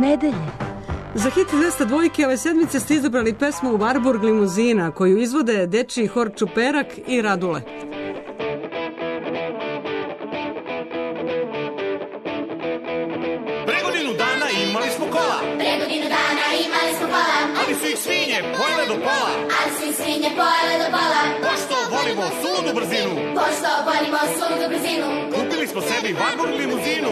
nedelje. Za hit 202 ove sedmice ste izabrali pesmu Varburg limuzina, koju izvode dečiji hor Čuperak i Radule. Pre godinu dana imali smo kola, ali su ih svinje pojele do pola, pošto volimo suludu brzinu, kupili smo sebi Varburg limuzinu.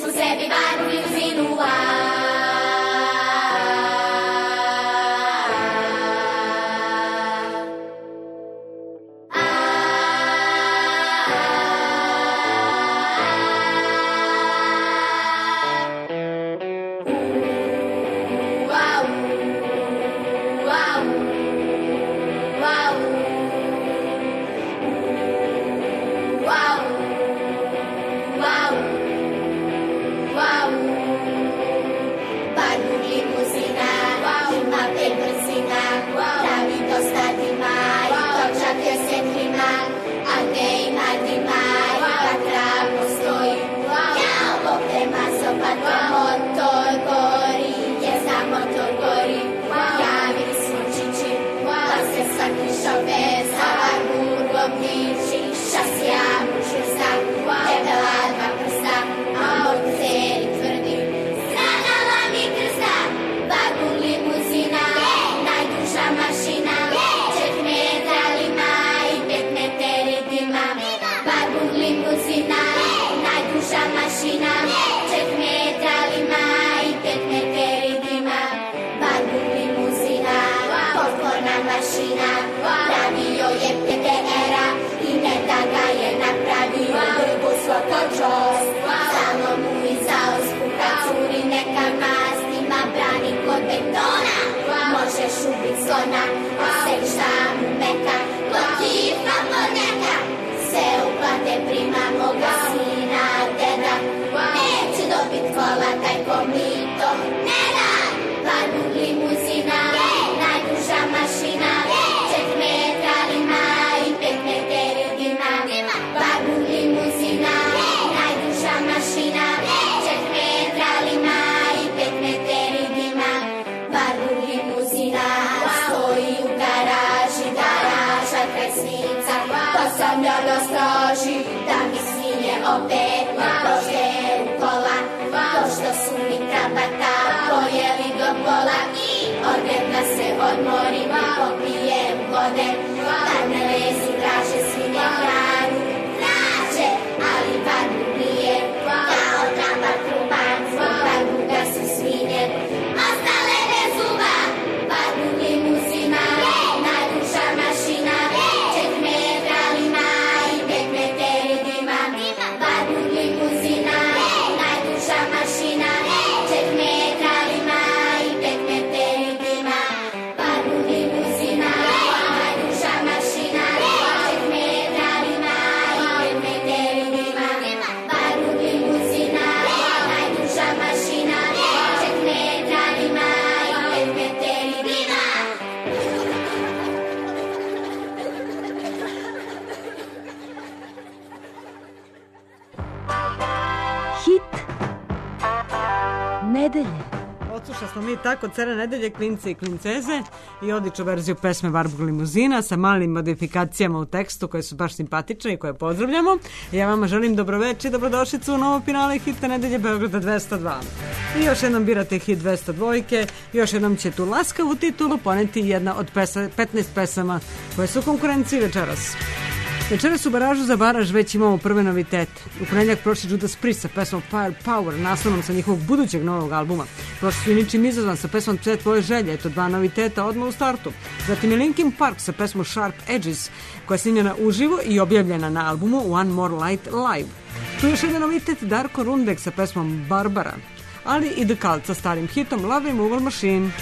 Odslušali smo mi tako cele nedelje Klince i klinceze i odličnu verziju pesme Varburg limuzina sa malim modifikacijama u tekstu koje su baš simpatične i koje pozdravljamo. Ja vama želim dobroveče i dobrodošlicu u novo finale hita nedelje Beograda 202. I još jednom birate hit 202, još jednom će tu laskavu titulu poneti jedna od 15 pesama koje su u konkurenciji večeras. Večeras u baražu za baraž već imamo prve novitete. U ponedjeljak prošli Judas Priest sa pesmom Firepower, naslovnom sa njihovog budućeg novog albuma. Prošli su i ničim izazvan sa pesmom Sve tvoje želje, eto dva noviteta odmah u startu. Zatim je Linkin Park sa pesmom Sharp Edges, koja je snimljena uživo i objavljena na albumu One More Light Live. Tu je još jedan novitet Darko Rundek sa pesmom Barbara, ali i The Cult sa starim hitom Love Removal Machine.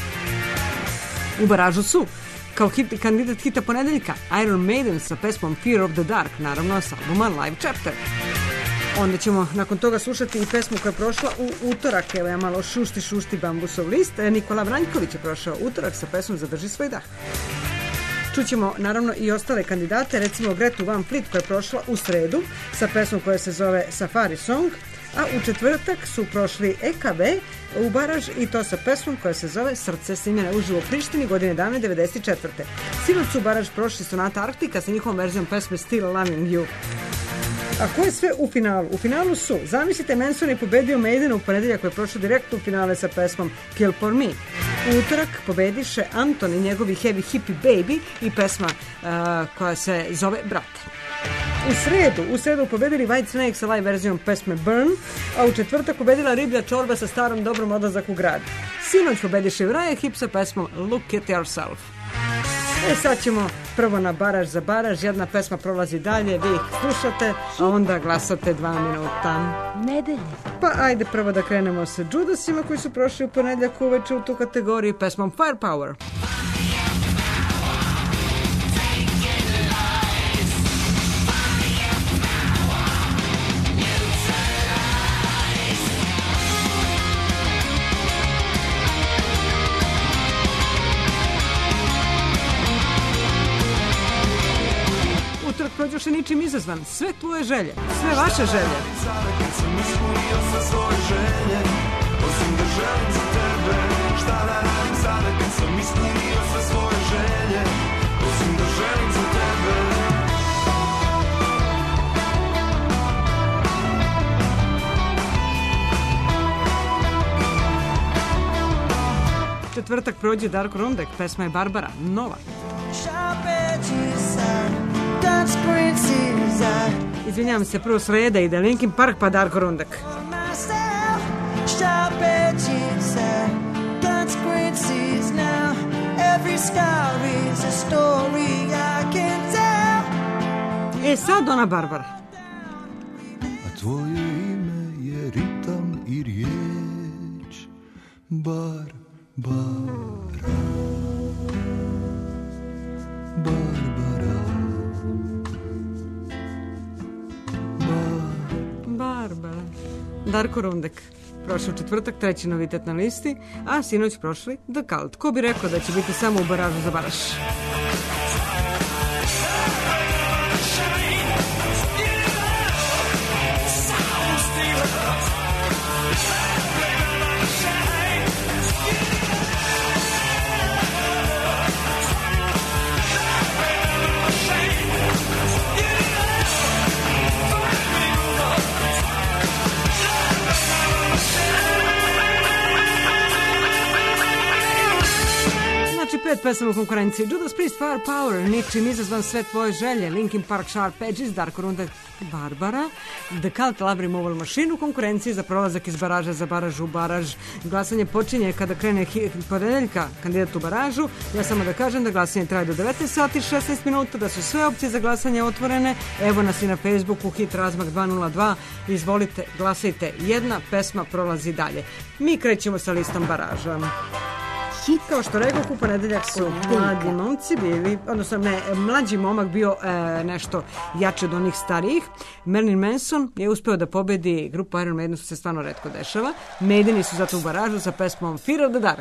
U baražu su kao kandidat hita ponedeljka Iron Maiden sa pesmom Fear of the Dark, naravno sa albuma Live Chapter. Onda ćemo nakon toga slušati i pesmu koja je prošla u utorak. Evo ja malo šušti bambusov list. Nikola Vranjković je prošao utorak sa pesmom Zadrži svoj dah. Čućemo naravno i ostale kandidate, recimo Gretu Van Fleet koja je prošla u sredu sa pesmom koja se zove Safari Song. A u četvrtak su prošli EKB u baraž i to sa pesmom koja se zove Srce, snimljena uživo u Prištini godine davne 94. Sinoć su u baraž prošli Sonata Arktika sa njihovom verzijom pesme Still Loving You. A ko je sve u finalu? U finalu su, zamislite, Manson je pobedio Maidena u ponedeljak koji je prošao direktno u finale sa pesmom Kill for Me. U utorak pobediše Anton i njegovi Heavy Hippie Baby i pesma koja se zove Brate. U sredu pobedili White Snake sa live verzijom pesme Burn, a u četvrtak pobedila Riblja čorba sa starom dobrom odlazak u grad. Sinoć pobediše Uriah Heep sa pesmom Look at Yourself. Sad ćemo prvo na baraž za baraž, jedna pesma prolazi dalje, vi ih slušate, a onda glasate 2 minuta. Nedelje. Pa ajde prvo da krenemo sa Judasima koji su prošli u ponedjeljak uveče u tu kategoriju pesmom Firepower. Prođoše ničim izazvan, sve tvoje želje, sve vaše želje. Sada kad sam ispunio sve svoje želje, osim da želim za tebe. Šta da radim sada kad sam ispunio sve svoje želje, osim da želim za tebe. Četvrtak prođe Darko Rundek, pesma je Barbara, nova. Izvinjavam se, prvo sreda ide Linkin Park pa Darko Rundek. Sad ona Barbara. A tvoje ime je ritam i riječ, Barbara. Barbara. Darko Rundek. Prošao četvrtak, treći novitet na listi, a sinoć prošli The Cult. Ko bi rekao da će biti samo u baražu za baraž? Pet pesama u konkurenciji: Judas Priest, Firepower, ničim izazvan, sve tvoje želje, Linkin Park, Sharp Edges, Darko Rundek, Barbara, The Cult, Love Removal Machine u konkurenciji za prolazak iz baraža za baraž u baraž. Glasanje počinje kada krene ponedeljka kandidat u baražu. Ja samo da kažem da glasanje traje do 19 sati 16 minuta, da su sve opcije za glasanje otvorene. Evo nas i na Facebooku, Hit Razmak 202. Izvolite, glasajte. Jedna pesma prolazi dalje. Mi krećemo sa listom baraža. Kao što rekao, u ponedeljak su mladi momci bili, odnosno ne, mlađi momak bio nešto jači od onih starijih. Marilyn Manson je uspeo da pobedi grupu Iron Maiden, što se stvarno retko dešava. Maideni su zato u baražu sa pesmom Fear of the Dark.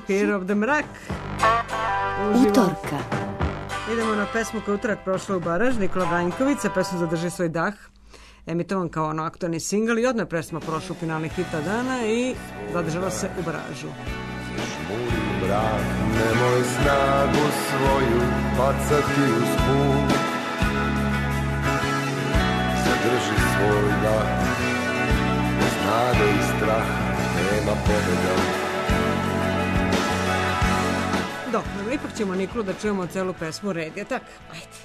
Fear of the Mrak. Utorka. Idemo na pesmu koja utorak prošla u Baraž, Nikola Branjković, sa pesmu Zadrži svoj dah, emitovan kao ono aktualni singl i odmah pesma prošla u finalni hita dana i zadržava se u Baražu. Žmuri mrak, nemoj snagu svoju bacati uz put. Zadrži svoj dah, bez nade i straha nema pobjeda. Dobro, ipak ćemo Nikolu da čujemo celu pesmu, red je tak? Ajde.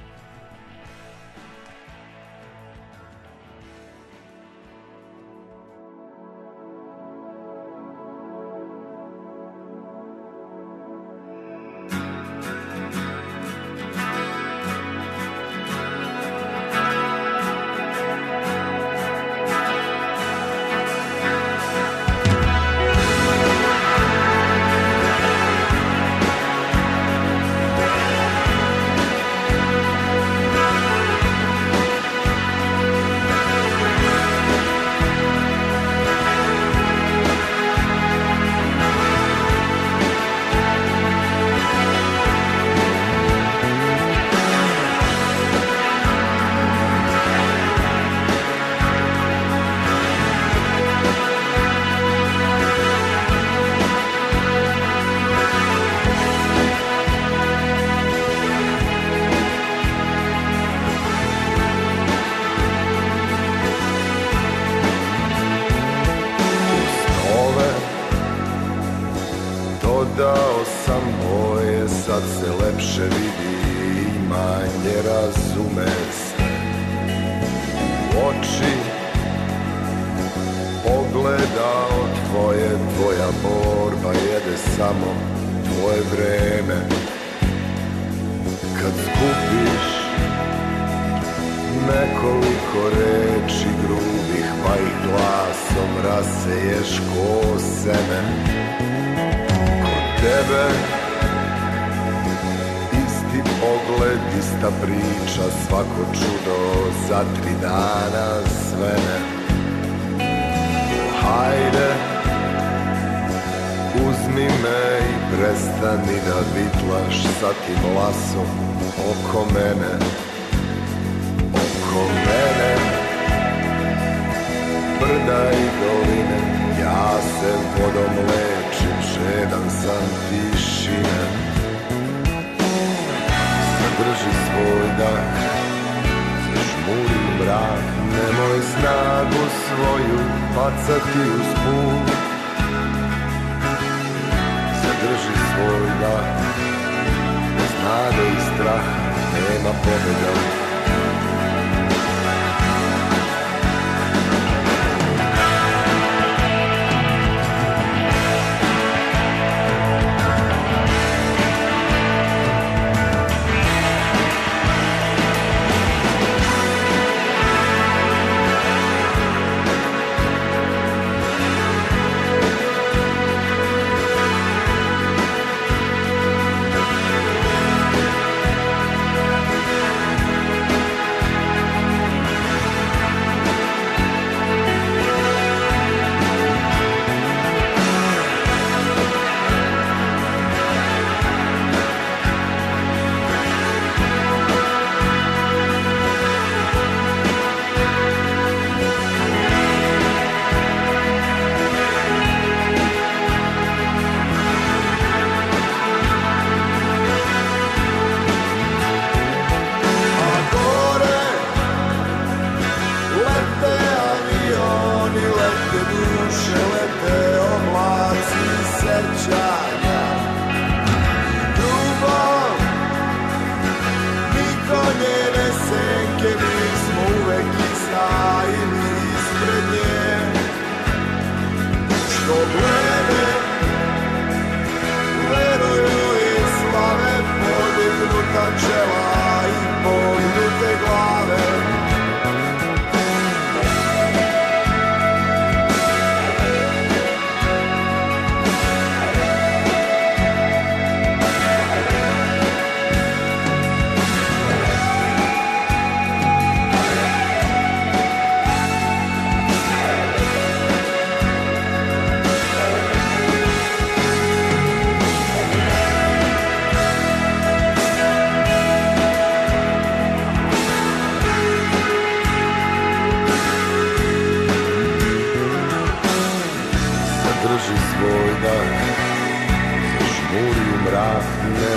Dodao sam boje, sad se lepše vidi i manje razume se. U oči pogledao tvoje, tvoja borba jede samo tvoje vreme. Kad skupiš nekoliko reči grubih, pa ih glasom raseješ ko seme. Tebe isti pogled, ista priča, svako čudo za 3 dana svene. Hajde, uzmi me i prestani da vitlaš sa tim lasom oko mene, oko mene. Brda i doline, ja se vodom lečim, žedan sam tišine. Zadrži svoj dah, zažmuri mrak, nemoj snagu svoju bacati uz put. Zadrži svoj dah, bez nade i straha nema pobjeda.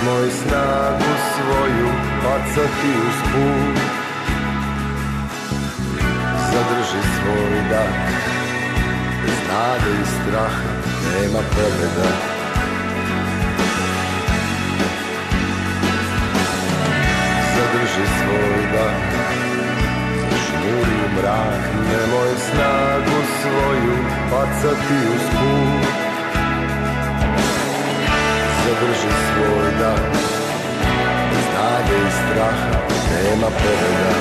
nemoj snagu svoju bacati uz put. Zadrži svoj dah, bez nade i straha nema pobjeda. Zadrži svoj dah, zažmuri u mrak, nemoj snagu svoju bacati uz put. Zadrži svoj dah, bez nade i straha nema pobjeda.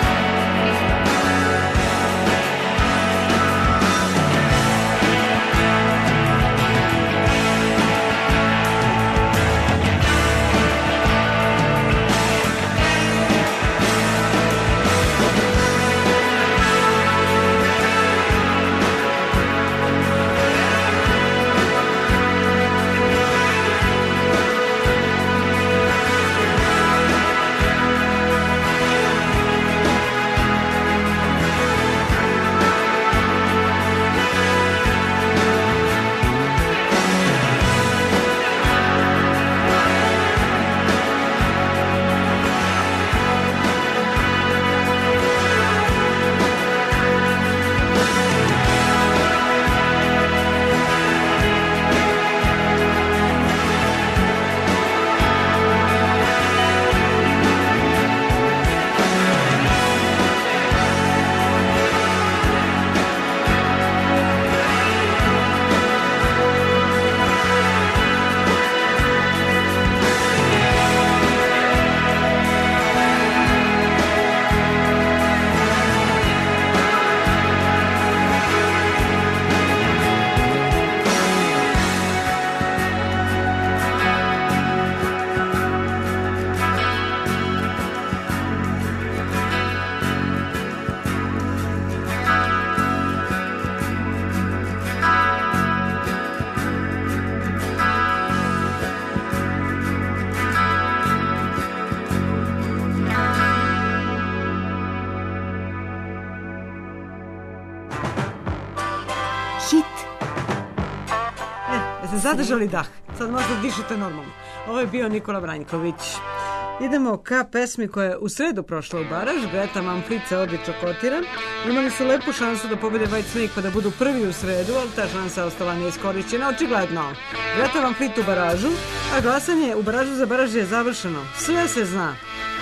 Zadržali dah. Sad možda dišete normalno. Ovo je bio Nikola Branjković. Idemo ka pesmi koja je u sredu prošla u baraž. Greta Van Fleet se odlično kotira. Imali su lepu šansu da pobede White Snake pa da budu prvi u sredu, ali ta šansa je ostala neiskorišćena, očigledno. Greta Van Fleet u baražu, a glasanje u baražu za baraž je završeno. Sve se zna.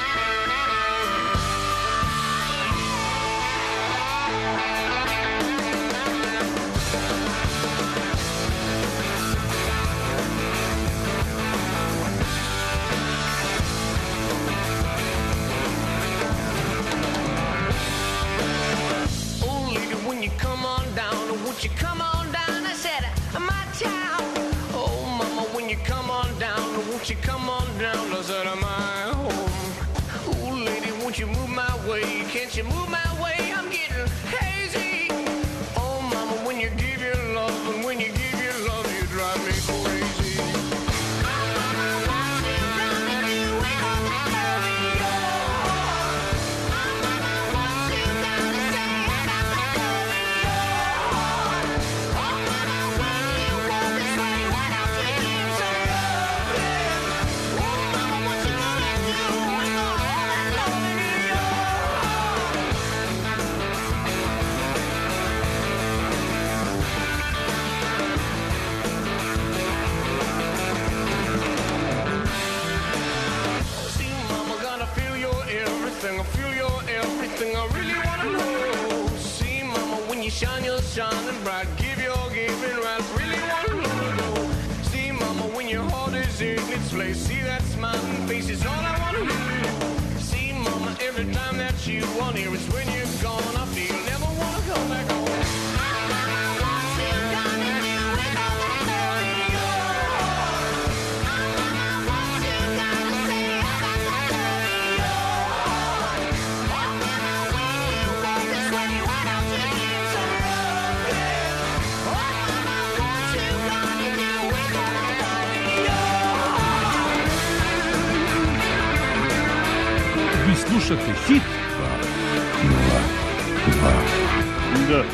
Slušate Hit 202. Da.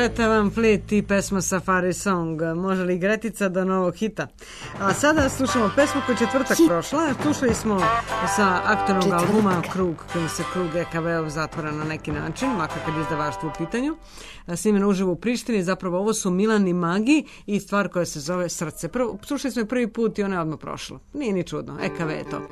Greta Van Fleet i pesma Safari Song. Može li Gretica do novog hita? A sada slušamo pesmu koja je četvrtak prošla. Slušali smo sa aktualnog albuma Krug, kojim se krug EKV zatvara na neki način, makar kad je izdavaštvo u pitanju. Snimeno uživo u Prištini. Zapravo ovo su Milan i Magi i stvar koja se zove Srce. Slušali smo je prvi put i ona je odmah prošla. Nije ni čudno. EKV je to.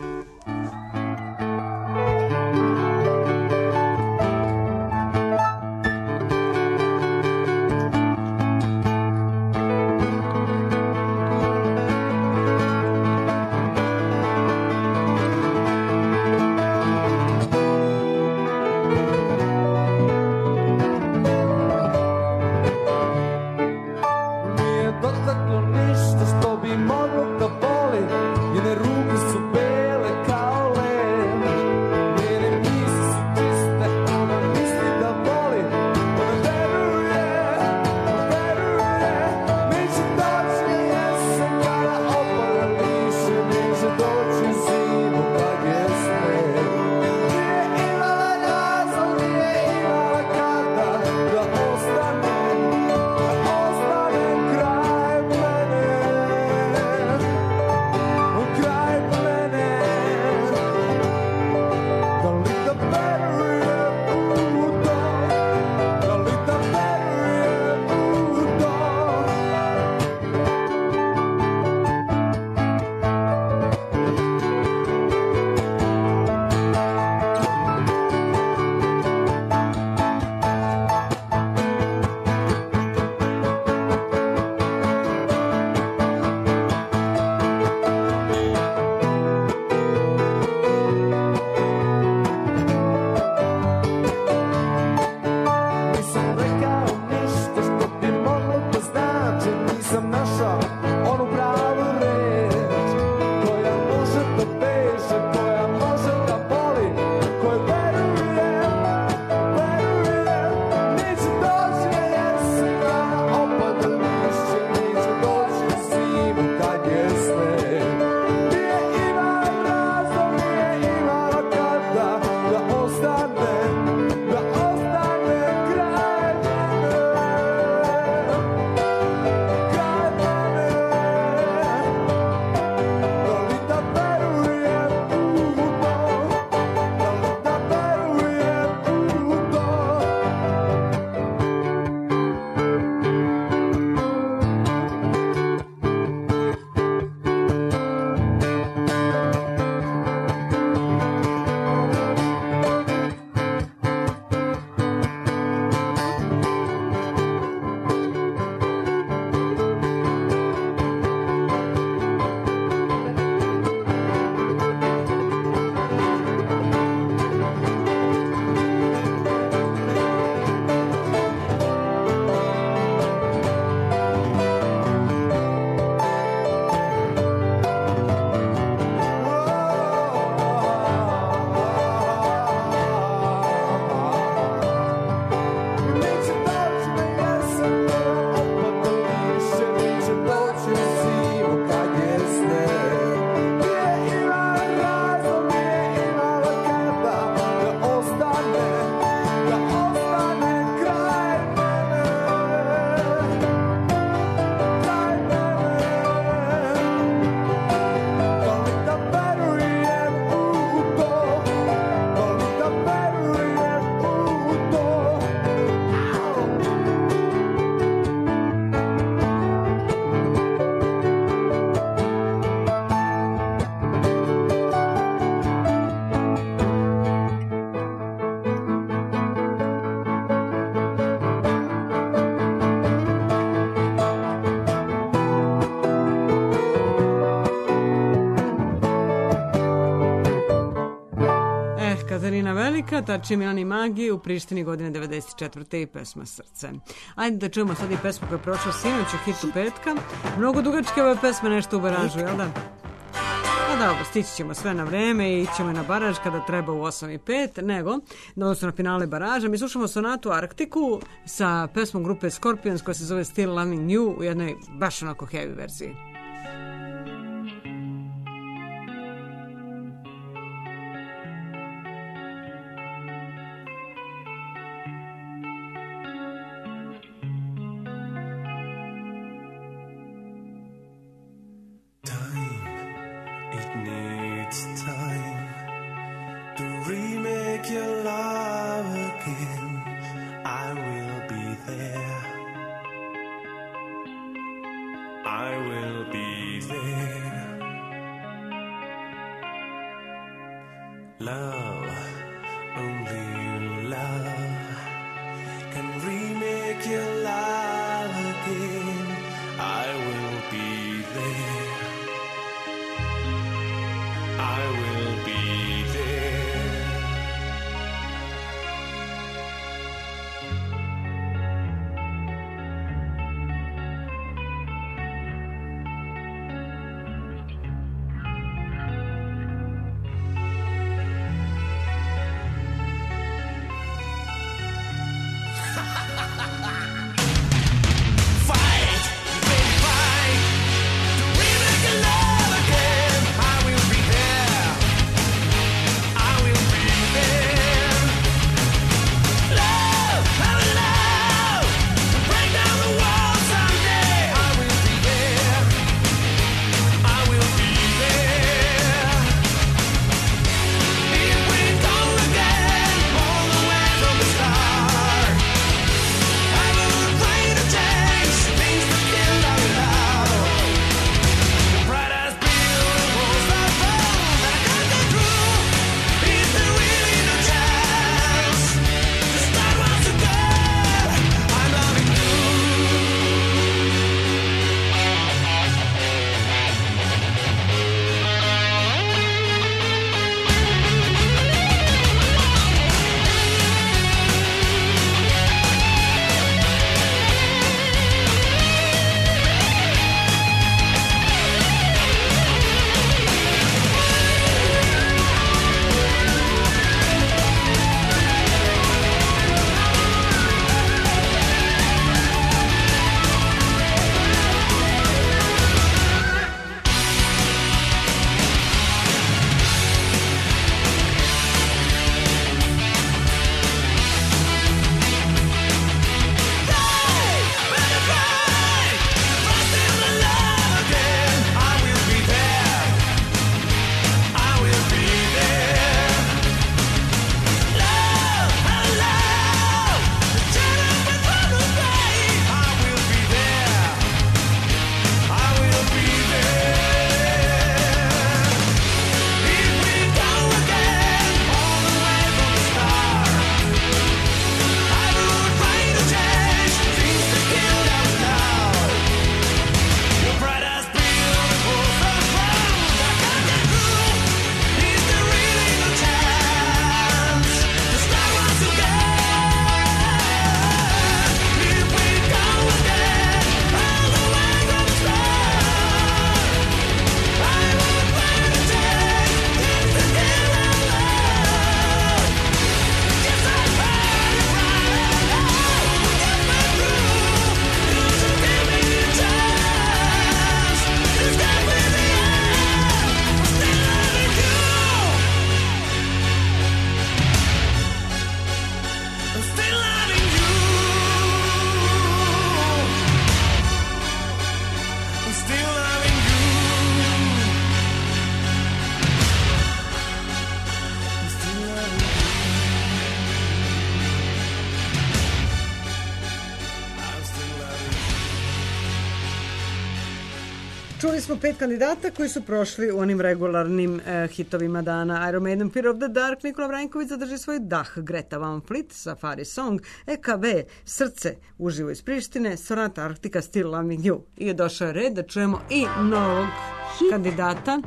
Katarina Velika, tači Milan i Magi u Prištini godine 94. i pesma Srce. Ajde da čujemo sad i pesmu koja je prošla sinoć u hitu petka. Mnogo dugačke ove pesme, nešto u baražu, jel da? Pa dobro, stići ćemo sve na vreme i ićemo na baraž kada treba u 8:05, nego, odnosno na finale baraža. Mi slušamo sonatu Arktiku sa pesmom grupe Scorpions koja se zove Still Loving You u jednoj baš onako heavy verziji. there. I will be there. Love, only love can remake your life again. I will be there. I will be there. Čuli smo 5 kandidata koji su prošli u onim regularnim hitovima dana. Iron Maiden, Fear of the Dark, Nikola Vranjković zadrži svoj dah, Greta Van Fleet, Safari Song, EKV, Srce, uživo iz Prištine, Sonata Arctica, Still Loving You. I došao je red da čujemo i novog kandidata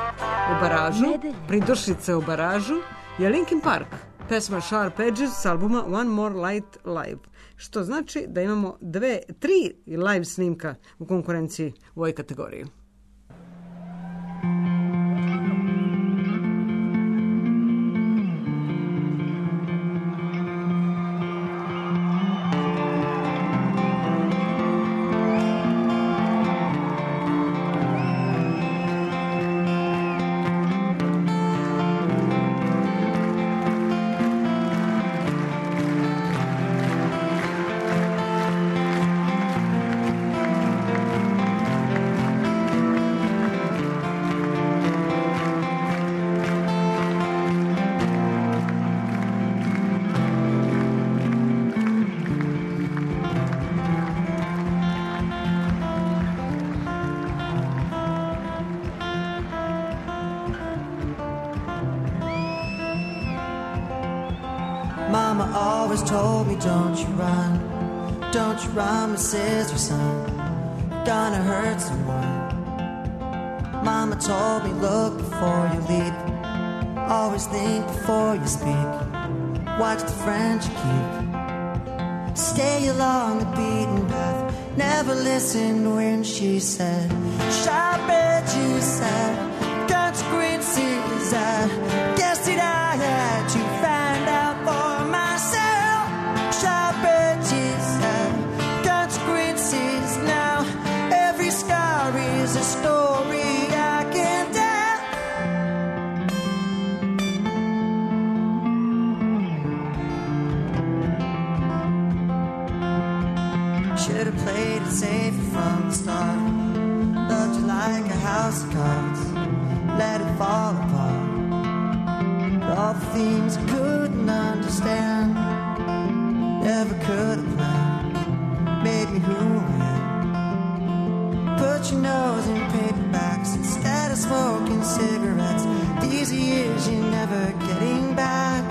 u baražu, pridušnice u baražu, je Linkin Park, pesma Sharp Edges s albuma One More Light Live. Što znači da imamo 3 live snimka u konkurenciji u ovoj kategoriji. Mama always told me, don't you run, my sister, son, you're gonna hurt someone. Mama told me, look before you leap, always think before you speak, watch the friends you keep, stay along the beaten path, never listen when she said, sharp edges, consequences, I guess that I had to find out for myself. Sharp edges, consequences, now every scar is a story I can tell. Should have played it safe from the start, loved you like a house of cards, let it fall apart. But all the things I couldn't understand, never could have planned, made me who I am. Put your nose in paperbacks instead of smoking cigarettes. These are years you're never getting back.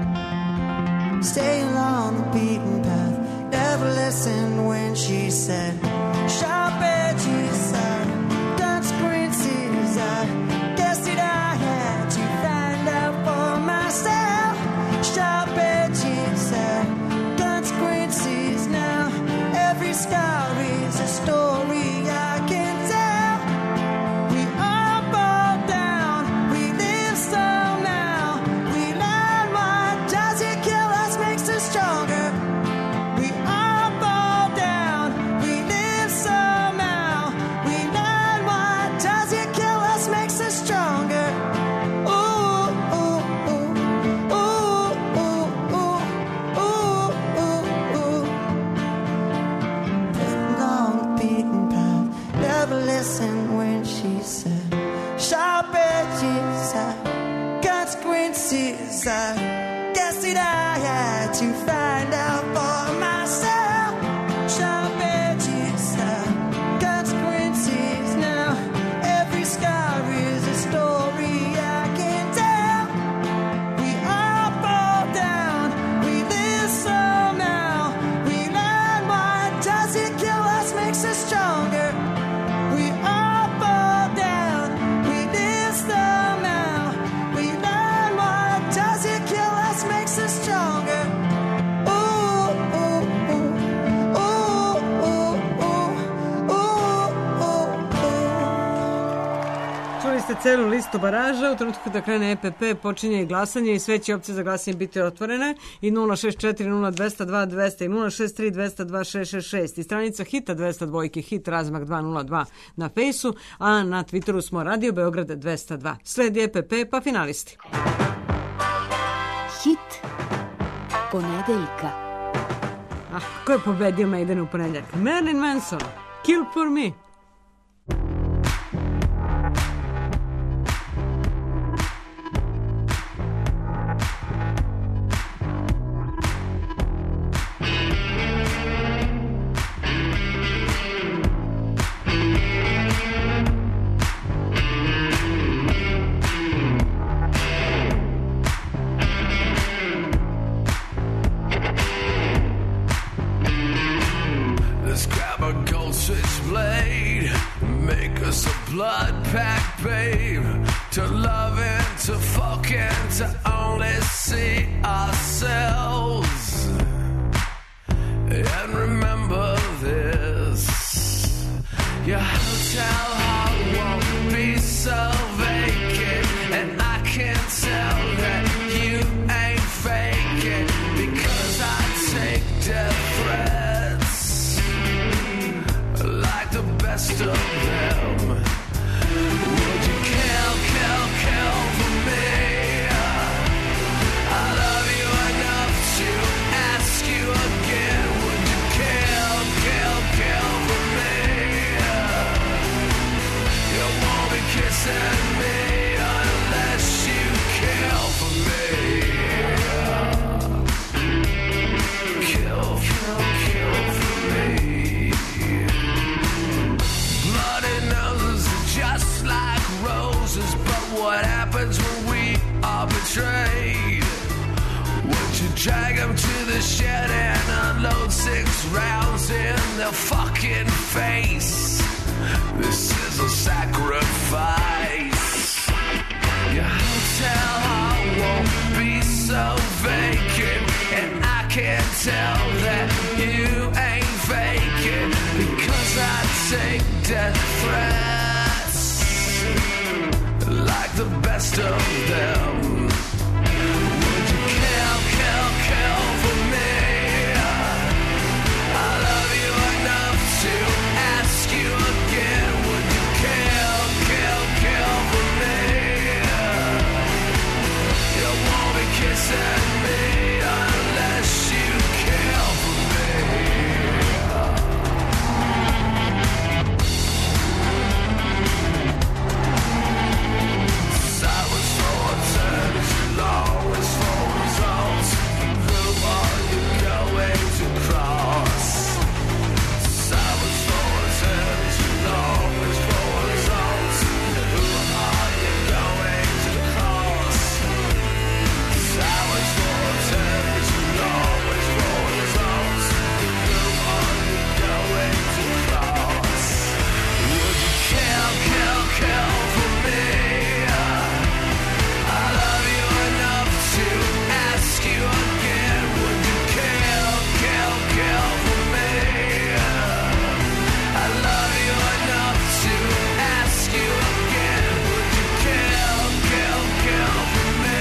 Stay along the beaten path, never listen when she said, sharp edges, consequences, I guess that I had to find out for myself. Sharp edges, consequences, now every scar is a story I can tell. We all fall down, we live somehow, we learn what does it kill us makes us stronger. We all fall down, we live somehow, we learn what does it kill us makes us stronger. Ooh, ooh, ooh, ooh, ooh, ooh, ooh, ooh, ooh. Putting on the beaten path, never listen when she said, sharp edges, consequences, I guess that I had to find out for myself. Sharp edges, consequences, now every scar is a story I can tell. We all fall down, we live somehow, we learn what does it kill us makes us stronger. We all fall down, we live somehow, we learn what does it kill us makes us stronger. Ooh, ooh, ooh, ooh, ooh, ooh, ooh, ooh. Čuli ste celu listu baraža, u trenutku da krene EPP počinje i glasanje i sve će opcije za glasanje biti otvorene i 064 0202 200 i 063 202 666 i stranica Hita 202 Hit razmak 202 na Fejsu, a na Twitteru smo Radio Beograd 202. Sledi EPP pa finalisti. Hit ponedeljka. Ko je pobedio Maiden u ponedjeljak? Marilyn Manson, Kill for Me. Let's grab a gold switchblade, make us a blood pact, babe. To love and to fuck and to only see ourselves. And remember this, your hotel heart won't be so vacant. And I can tell that you ain't faking, because I take death threats like the best of them. Would you kill for me? I love you enough to ask their fucking face. This is a sacrifice. Your hotel hall won't be so vacant, and I can tell that you ain't vacant, because I take death threats like the best of them. Would you kill for me? I love you enough to ask you again. Would you kill for me? You won't be kissing me unless you kill for me. Silence for attempts, always for results. Who are you going to cross? Silence for attempts, always for results. Who are you going to cross? Silence for attempts, always for results. Who are you going to cross? Would you kill for me? I love you enough to ask you again. Would you kill for me? I love you enough to ask you again. Would you kill for me?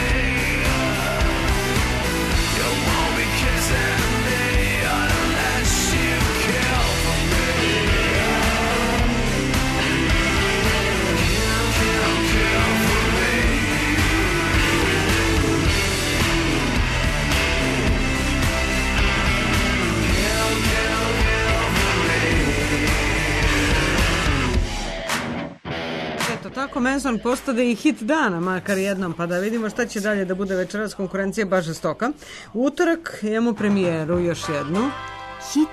You won't be kissing me unless you kill for me. Kill for me. Eto, tako Manson postade i hit dana, makar jednom, pa da vidimo šta će dalje da bude večeras. Konkurencija baš žestoka. U utorak imamo premijeru, još jednu. Hit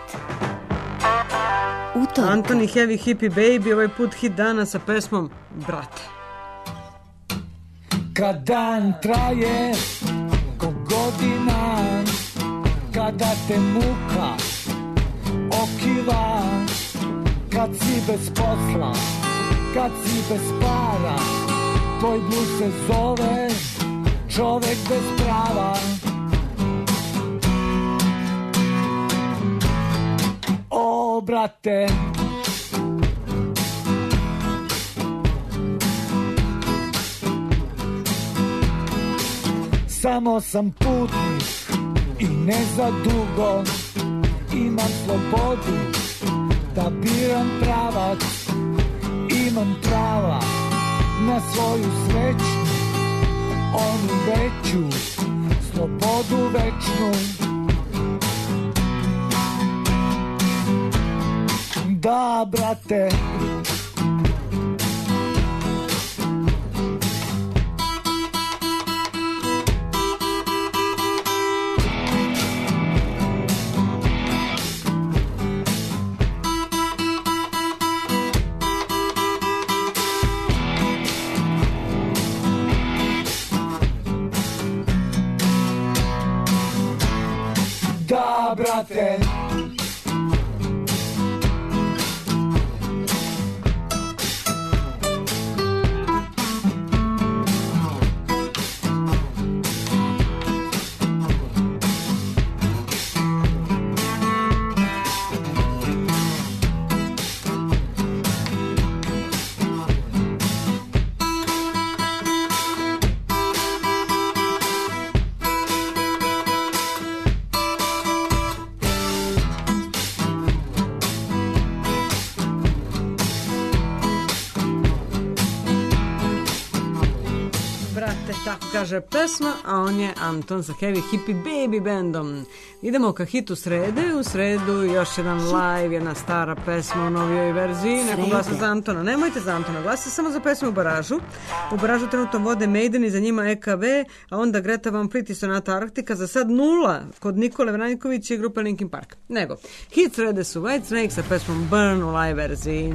utorka. Anthony Heavy Hippie Baby, ovaj put hit dana sa pesmom Brate. Kad dan traje ko godina, kada te muka okiva, kad si bez posla, kad si bez para, tvoj blues se zove čovek bez prava. O, brate, samo sam putnik i ne za dugo, imam slobodu da biram pravac, imam prava na svoju sreću, onu veću, slobodu večnu. Da, brate, da, brate. Tako kaže pesma, a on je Anton sa Heavy Hippie Baby bandom. Idemo ka hitu srede. U sredu još jedan live, jedna stara pesma u novijoj verziji. Neko glasa za Antona. Nemojte za Antona, glasite samo za pesmu U baražu. U baražu trenutno vode Maiden i za njima EKV, a onda Greta Van Fleet i Sonata Arktika. Za sad 0 kod Nikole Vranjkovića i grupe Linkin Park. Nego, hit srede su White Snake sa pesmom Burn u live verziji.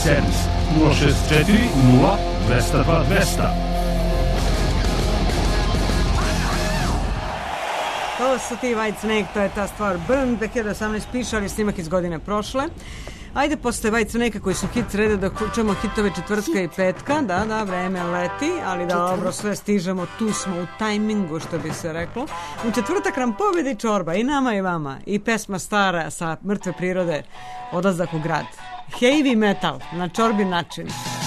servis 064 0 202 200. To su ti White Snake, to je ta stvar Burn, 2018 piše, ali snimak iz godine prošle. Ajde, posle White Snake koji su hit srede da čujemo hitove četvrtka i petka, da, vreme leti, ali da dobro sve stižemo, tu smo u tajmingu, što bi se reklo. U četvrtak nam pobedi Čorba, i nama i vama, i pesma stara sa Mrtve prirode, Odlazak u grad. Heavy metal, na Čorbin način.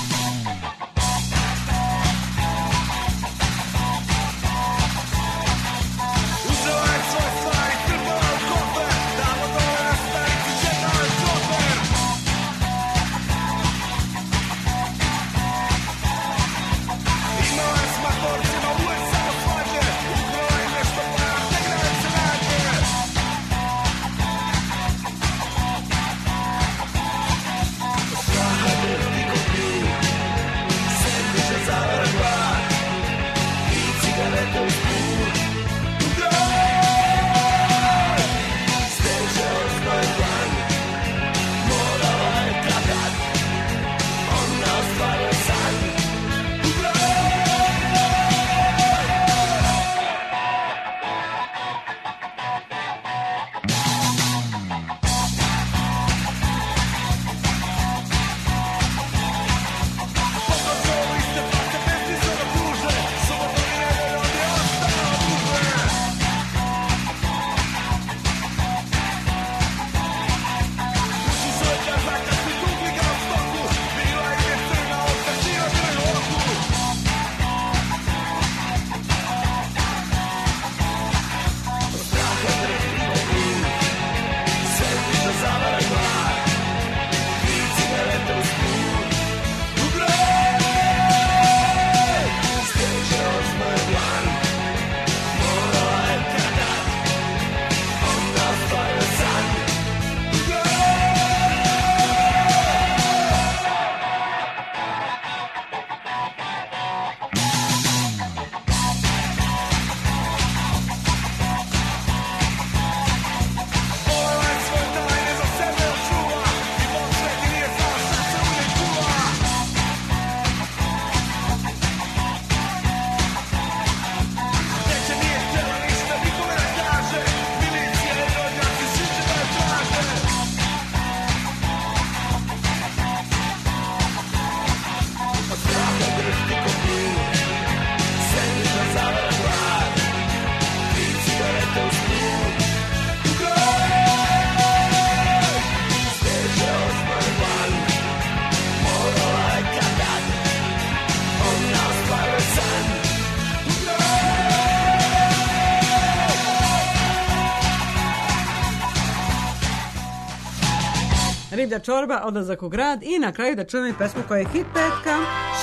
Riblja čorba, Odlazak u grad i na kraju da čujemo i pesmu koja je hit petka.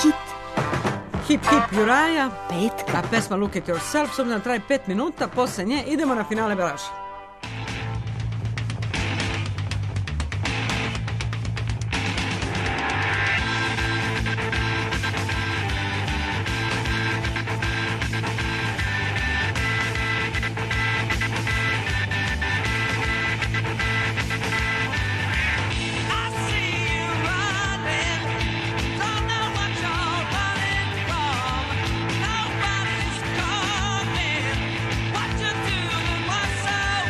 Hip Hip Juraja, petka. A pesma Look at Yourself, s obzirom da traje 5 minuta, posle nje idemo na finale beraša. What you do to myself?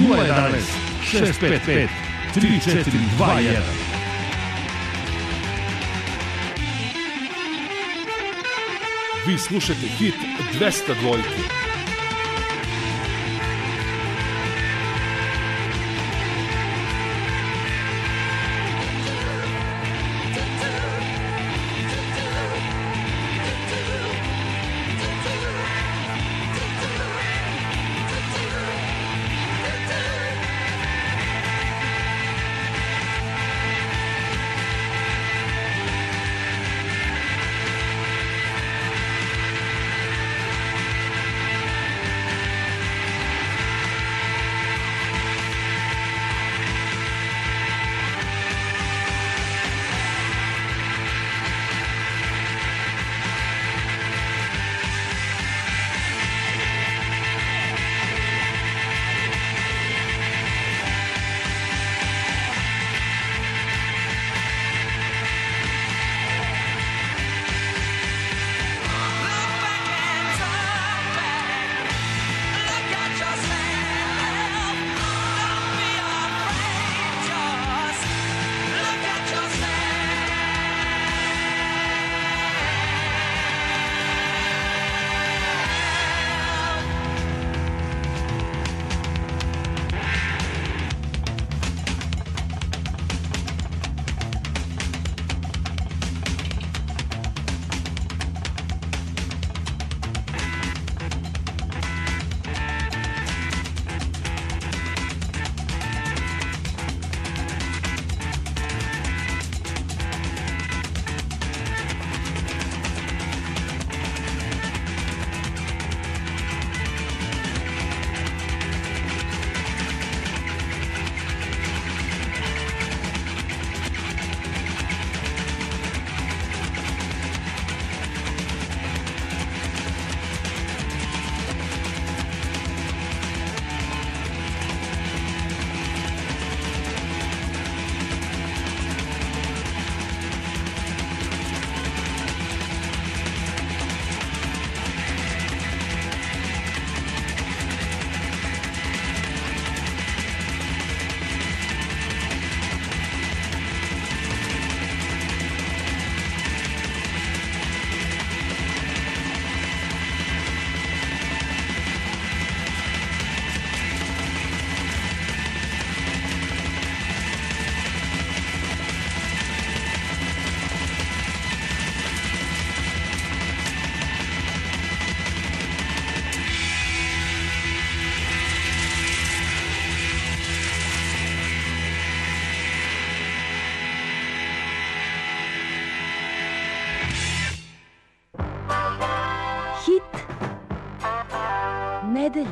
011 655 3421. Vi slušate hit 202. nedelje.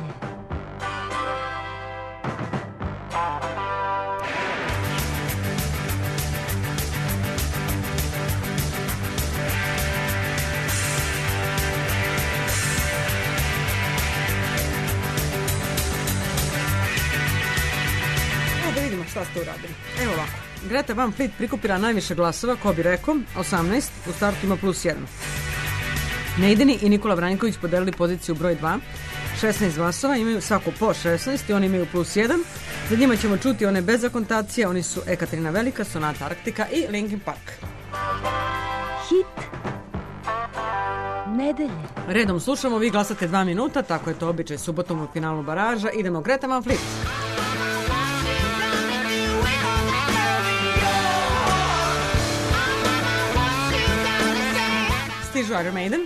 Da vidimo šta ste uradili. Evo ovako. Greta Van Fleet prikupila najviše glasova, ko bi rekao, 18, u startu ima +1. Nejdeni i Nikola Vranjković podelili poziciju broj 2, 16 glasova, imaju svako po 16 i oni imaju +1. Za njima ćemo čuti one bez akontacije, oni su Ekaterina Velika, Sonata Arktika i Linkin Park. Hit nedelje. Redom slušamo, vi glasate 2 minuta, tako je to običaj subotom u finalu baraža. Idemo, Greta Van Fleet. Stižu Iron Maiden.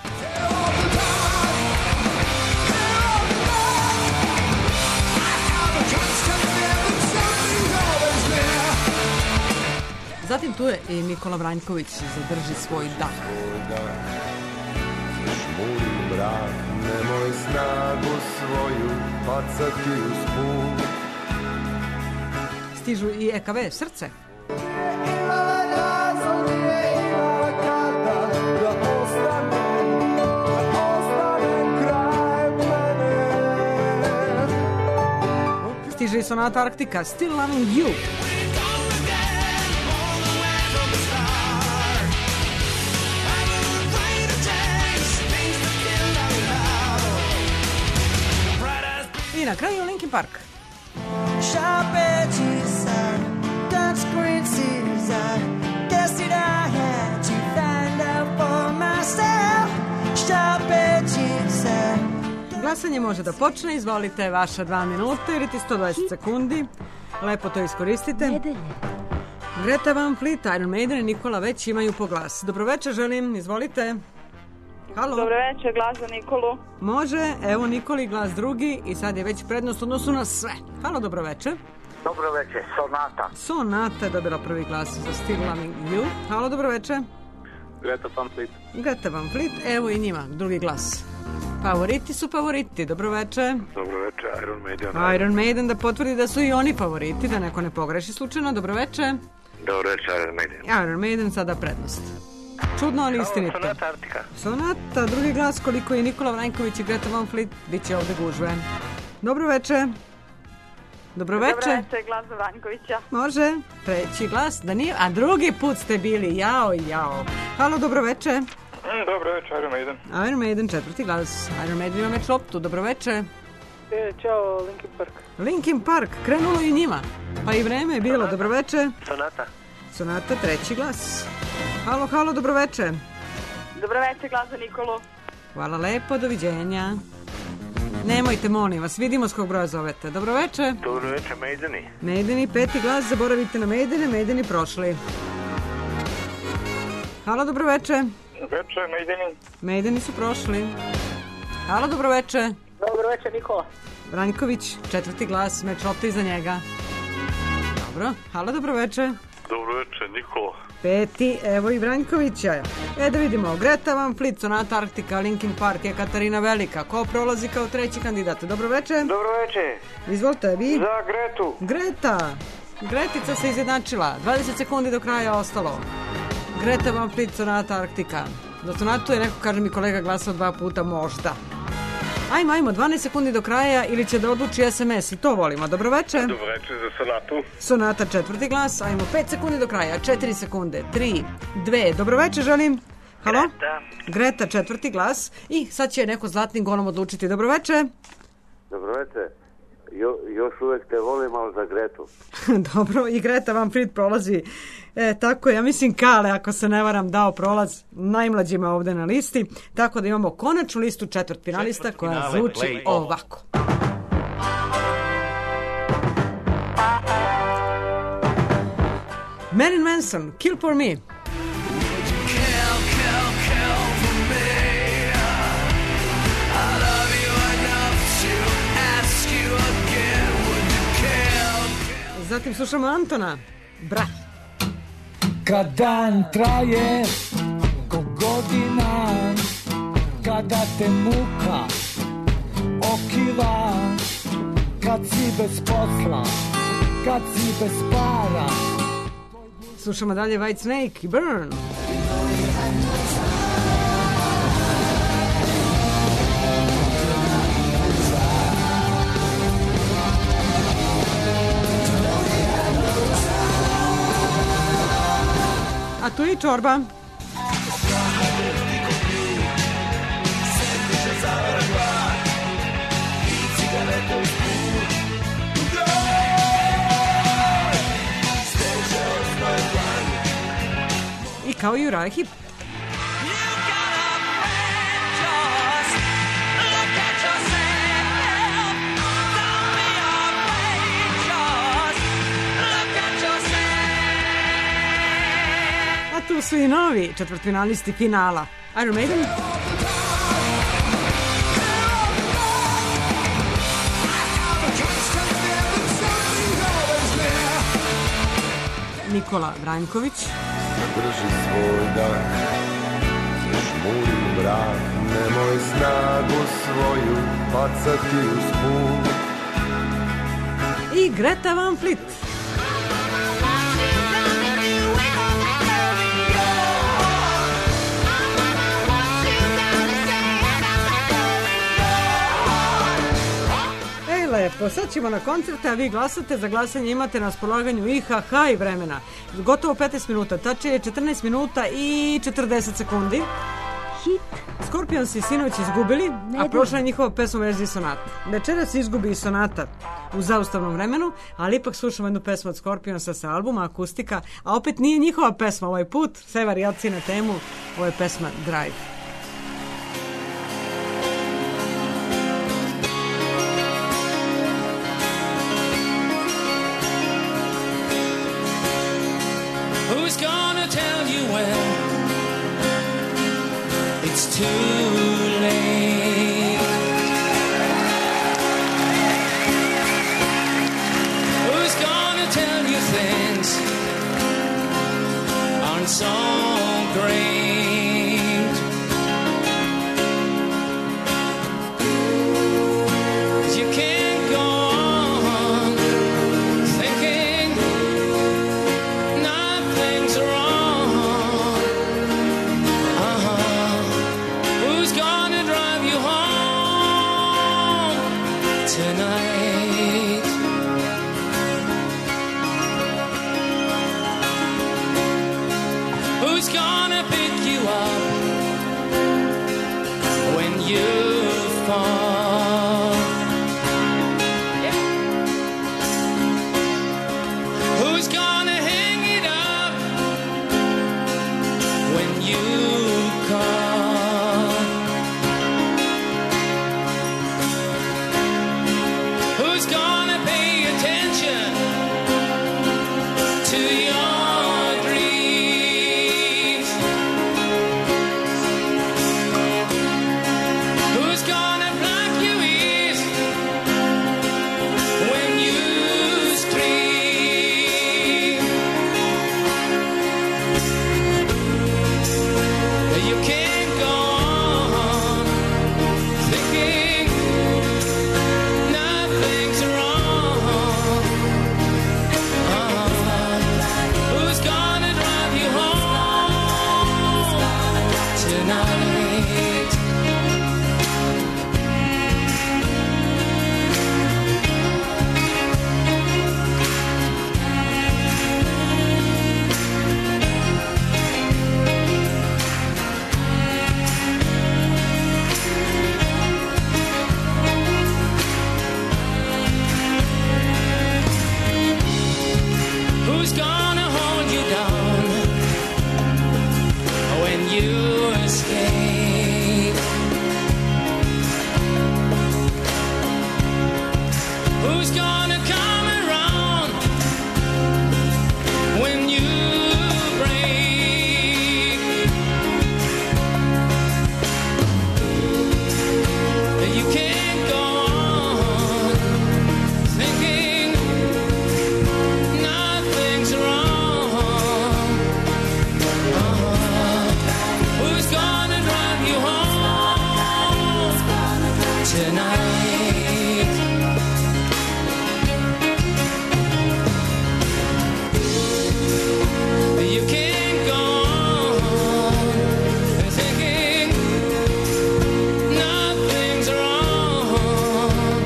Zatim tu je i Nikola Vranjković, Zadrži svoj dah. Žmuri mrak, nemoj snagu svoju bacati uz put. Stižu i EKV, Srce. Stiže i Sonata Arktika, Still Loving You. I na kraju Linkin Park. sharp edges, touchscreen series. I guess that I had to find out for myself. Sharp edges. Glasanje može da počne, izvolite, vaša 2 minuta ili ti 120 sekundi. Lepo to iskoristite. Nedelje. Greta Van Fleet, Iron Maiden i Nikola već imaju po glas. Dobroveče želim, izvolite. Halo. Dobroveče, glas za Nikolu. Može, evo Nikoli glas drugi i sad je već prednost u odnosu na sve. Halo, dobroveče. Dobroveče, Sonata. Sonata je dobila prvi glas za Still Loving You. Halo, dobroveče. Greta Van Fleet. Greta Van Fleet, evo i njima drugi glas. Favoriti su favoriti, dobroveče. Dobroveče, Iron Maiden. Iron Maiden da potvrdi da su i oni favoriti, da neko ne pogreši slučajno, dobroveče. Dobroveče, Iron Maiden. Iron Maiden sada prednost. Čudno, ali istinito. Sonata Artika. Sonata, drugi glas, koliko je Nikola Vranjković i Greta Van Fleet, bit će ovde gužve. Dobroveče. Dobroveče. Dobroveče, glas za Vranjkovića. Može, treći glas, da nije, a drugi put ste bili, jao. Halo, dobroveče. Dobroveče, Iron Maiden. Iron Maiden, četvrti glas. Iron Maiden ima meč loptu, dobroveče. Ćao, Linkin Park. Linkin Park, krenulo i njima. Pa i vreme je bilo, dobroveče. Sonata. Sonata, treći glas. Halo, dobroveče. Dobroveče, glas za Nikolu. Hvala lepo, doviđenja. Nemojte, molim vas, vidimo s kog broja zovete. Dobroveče. Dobroveče, Maideni. Maideni, peti glas, zaboravite na Maidene, Maideni prošli. Halo, dobroveče. Dobroveče, Maideni. Maideni su prošli. Halo, dobroveče. Dobroveče, Nikola. Vranjković, četvrti glas, meč lopta iza njega. Dobro, halo, dobroveče. Dobroveče, Nikola. Peti, evo i Vranjkovića. Da vidimo, Greta Van Fleet, Sonata Artika, Linkin Park, Katarina Velika. Ko prolazi kao treći kandidat? Dobroveče. Dobroveče. Izvolite, vi. Za Gretu. Greta. Gretica se izjednačila. 20 sekundi do kraja ostalo. Greta Van Fleet, Sonata Artika. Za Sonatu je neko, kaže mi kolega, glasao 2 puta, možda. Ajmo, 12 sekundi do kraja ili će da odluči SMS i to volimo. Dobroveče. Dobroveče za Sonatu. Sonata, četvrti glas. Ajmo, 5 sekundi do kraja, 4 sekunde, 3, 2. Dobroveče, želim. Halo? Greta, četvrti glas. I sad će neko zlatnim golom odlučiti. Dobroveče. Dobroveče. Još uvek te volim, ali za Gretu. Dobro, i Greta Van Fleet prolazi. Tako je, ja mislim Kale, ako se ne varam, dao prolaz najmlađima ovde na listi. Tako da imamo konačnu listu četvrtfinalista koja zvuči ovako. Marilyn Manson, Kill for Me. Zatim slušamo Antona, Brat. Kad dan traje ko godina, kada te muka okiva, kad si bez posla, kad si bez para. Slušamo dalje White Snake i Burn. A tu i Čorba. I kao i Uriah Heep. Tu su i novi četvrtfinalisti finala. Iron Maiden. Nikola Vranjković. Drži svoj dah, žmuri mrak, nemoj snagu svoju bacati uz put. I Greta Van Fleet. Lepo, sad ćemo na koncerte, a vi glasate. Za glasanje imate na raspolaganju IHH i vremena. Gotovo 15 minuta, tačnije 14 minuta i 40 sekundi. Hit. Scorpions i sinoć izgubili, a prošla je njihova pesma u verziji sonata. Večeras izgubi i sonata u zaustavnom vremenu, ali ipak slušamo jednu pesmu od Scorpionsa sa albuma Akustika, a opet nije njihova pesma ovaj put, sve varijacije na temu, ovo je pesma Drive. Who's gonna tell you when it's too late? Who's gonna tell you things aren't so great? 'Cause you can't go on thinking nothing's wrong. Who's gonna drive you home tonight? Who's gonna pick you up when you fall? Yeah. Who's gonna hang it up when you call? Who's gonna pay attention to your dreams? Who's gonna block your ears when you scream? You can't go on thinking nothing's wrong. Who's gonna drive you home tonight? Who's gonna hold you down when you escape? Who's gonna come around when you break? You can't go on thinking nothing's wrong. Who's gonna drive you home tonight? You can't go on thinking nothing's wrong.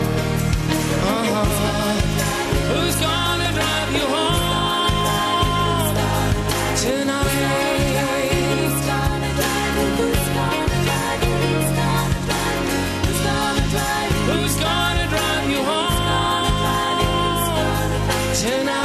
Who's gonna drive you home tonight? Who's gonna drive you? Who's gonna drive you? Who's gonna drive you? Who's gonna drive you? Who's gonna drive you home tonight?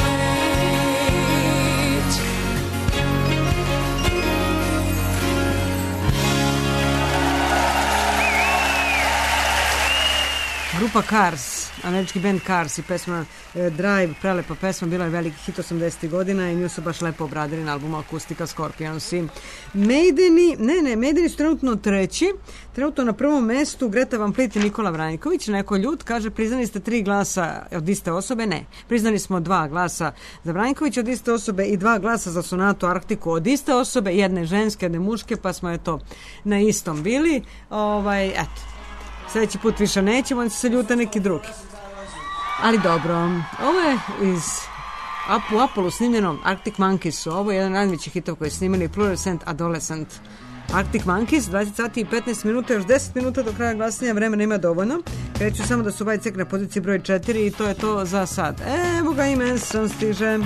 Grupa Cars, američki band Cars i pesma Drive, prelepa pesma, bila je veliki hit 80. godina i nju su baš lepo obradili na albumu Akustika Scorpionsi. Maideni su trenutno treći, trenutno na prvom mestu Greta Van Fleet i Nikola Vranjković. Neko ljud kaže, priznali ste 3 glasa od iste osobe? Ne, priznali smo 2 glasa za Vranjković od iste osobe i 2 glasa za sonatu Arktiku od iste osobe, jedne ženske, jedne muške, pa smo eto na istom bili. Eto. Sljedeći put više nećemo, on će se ljuta neki drugi. Ali dobro, ovo je iz u Apollo snimljeno Arctic Monkeys. Ovo je jedan najveći hitov koji je snimili Fluorescent Adolescent. Arctic Monkeys, 20 sati i 15 minuta, još 10 minuta do kraja glasanja, vremena ima dovoljno. Kreću samo da su White Cek na poziciji broj 4 i to je to za sad. Evo ga i Manson stiže.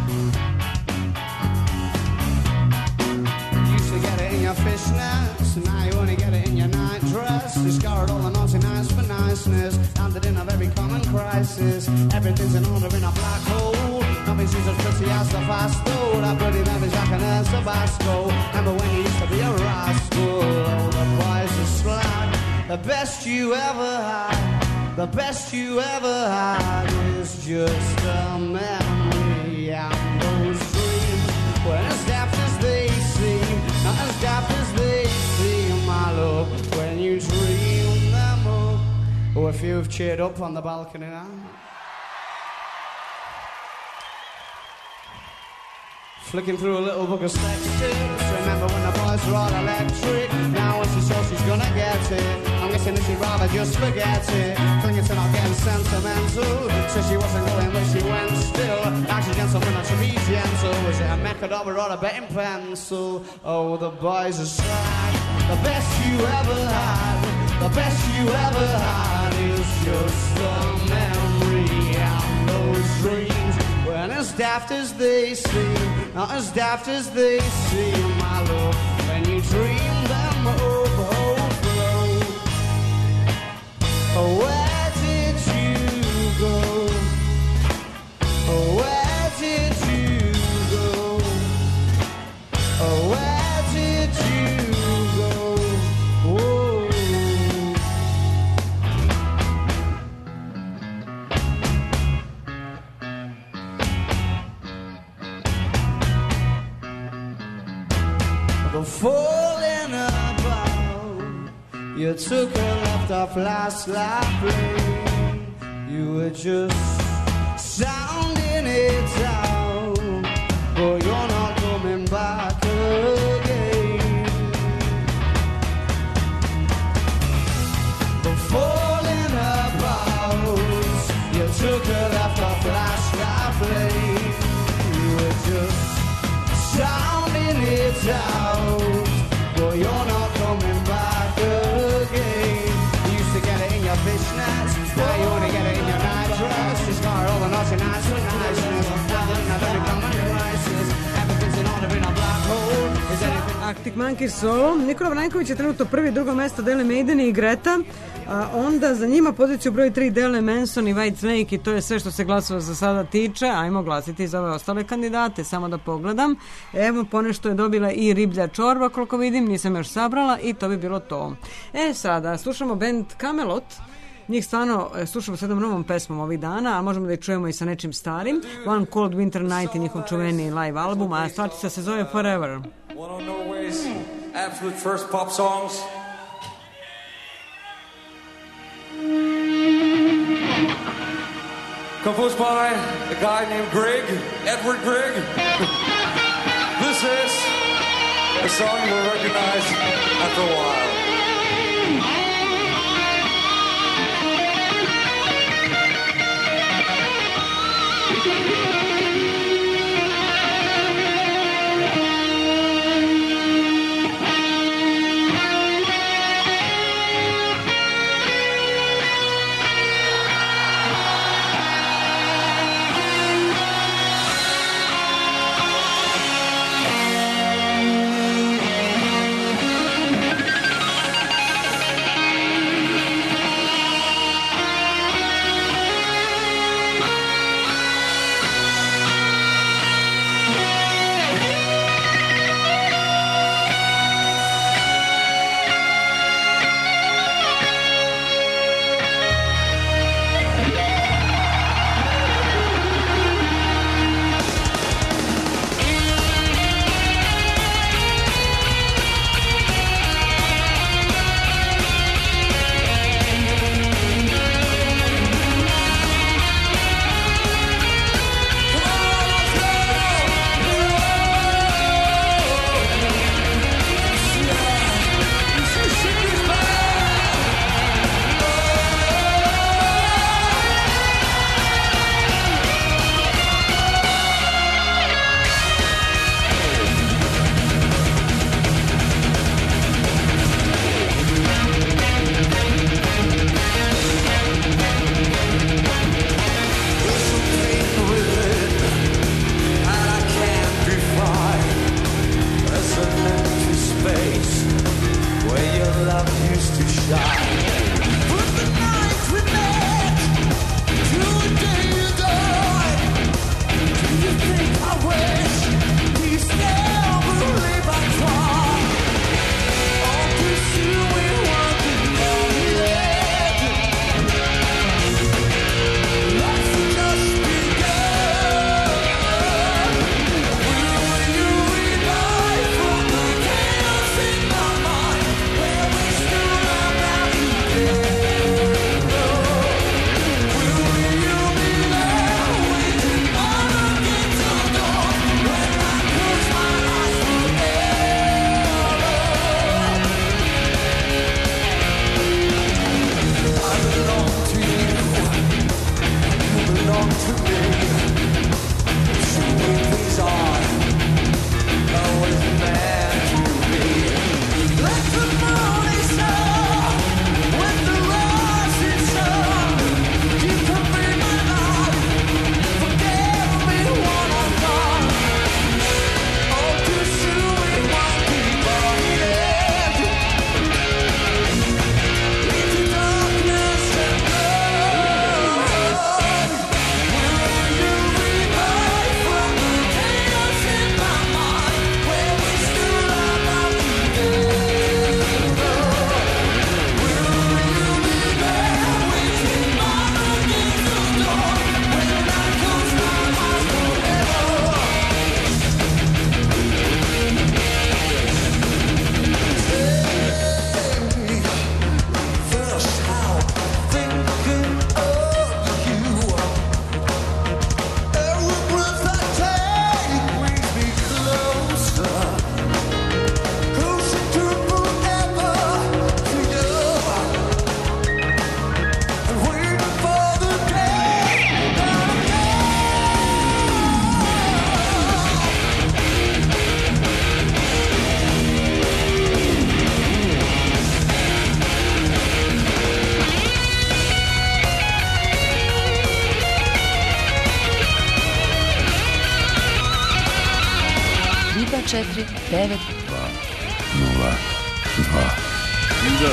Used to get it in your fishnets, discard all the naughty nights for niceness, landed in a very common crisis. Everything's in order in a black hole. Nothing seems as pretty as the fast road. I bloody memories like an El Tabasco. Remember when you used to be a rascal? Oh, the boys are slag. The best you ever had, the best you ever had is just a memory. And those dreams were as daft as they seem, not as daft as they seem, my love, when you dream them up. Oh, if you've cheered up on the balcony now. Flicking through a little book of sex tips. Remember when the boys were all electric? Now when she saw she's gonna get it, I'm guessing that she'd rather just forget it. Clinging to not getting sentimental. Said she wasn't going but she went still. Now she's getting something that should be gentle. Was it a Macador or a betting pencil? Oh, the boys are slag. The best you ever had, the best you ever had is just a memory. And those dreams weren't as daft as they seem, not as daft as they seem, my love, when you dream them up, oh, flow. Oh, where did you go? Oh, where did you go? Oh, where did you go? Oh. The falling about, you took a left off last lap lane. You were just sounding it out, but you're not coming back again. The falling about, you took a left off last lap lane. You were just sounding it out, but you're not coming back again. You used to get it in your fishnets, now you want to get it in your night dress. You scar all the naughty nights for niceness. Now there's not very common crisis. Everything's in order in a black hole. Is anything... Arctic Monkeys solo. Nikola Vranjković je trenutno prvi, drugo mesto dele Maiden i Greta. Onda za njima poziciju broj 3 dele Manson i White Snake i to je sve što se glasova za sada tiče. Ajmo glasiti za ove ostale kandidate, samo da pogledam. Evo, ponešto je dobila i Riblja čorba, koliko vidim, nisam još sabrala i to bi bilo to. Sada, slušamo band Camelot. Njih stvarno slušamo s jednom novom pesmom ovih dana, a možemo da ih čujemo i sa nečim starim. One Cold Winter Night i njihov čuveni live album, a stvarčica se zove Forever. One of Norway's absolute first pop songs. Composed by a guy named Greg, Edward Greg. This is a song you'll recognize after a while. Da.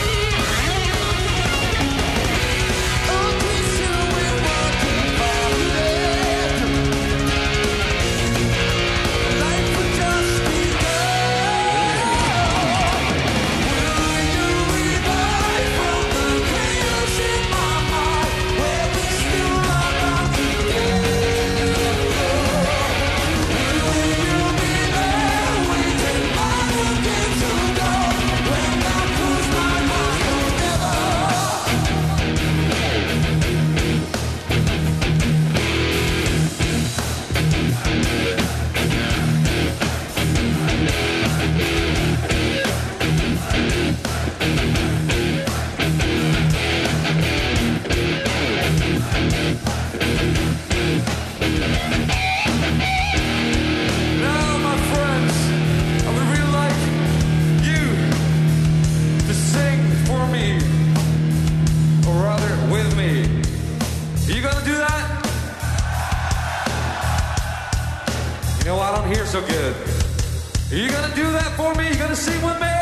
So good. Are you gonna do that for me? You gonna sing with me?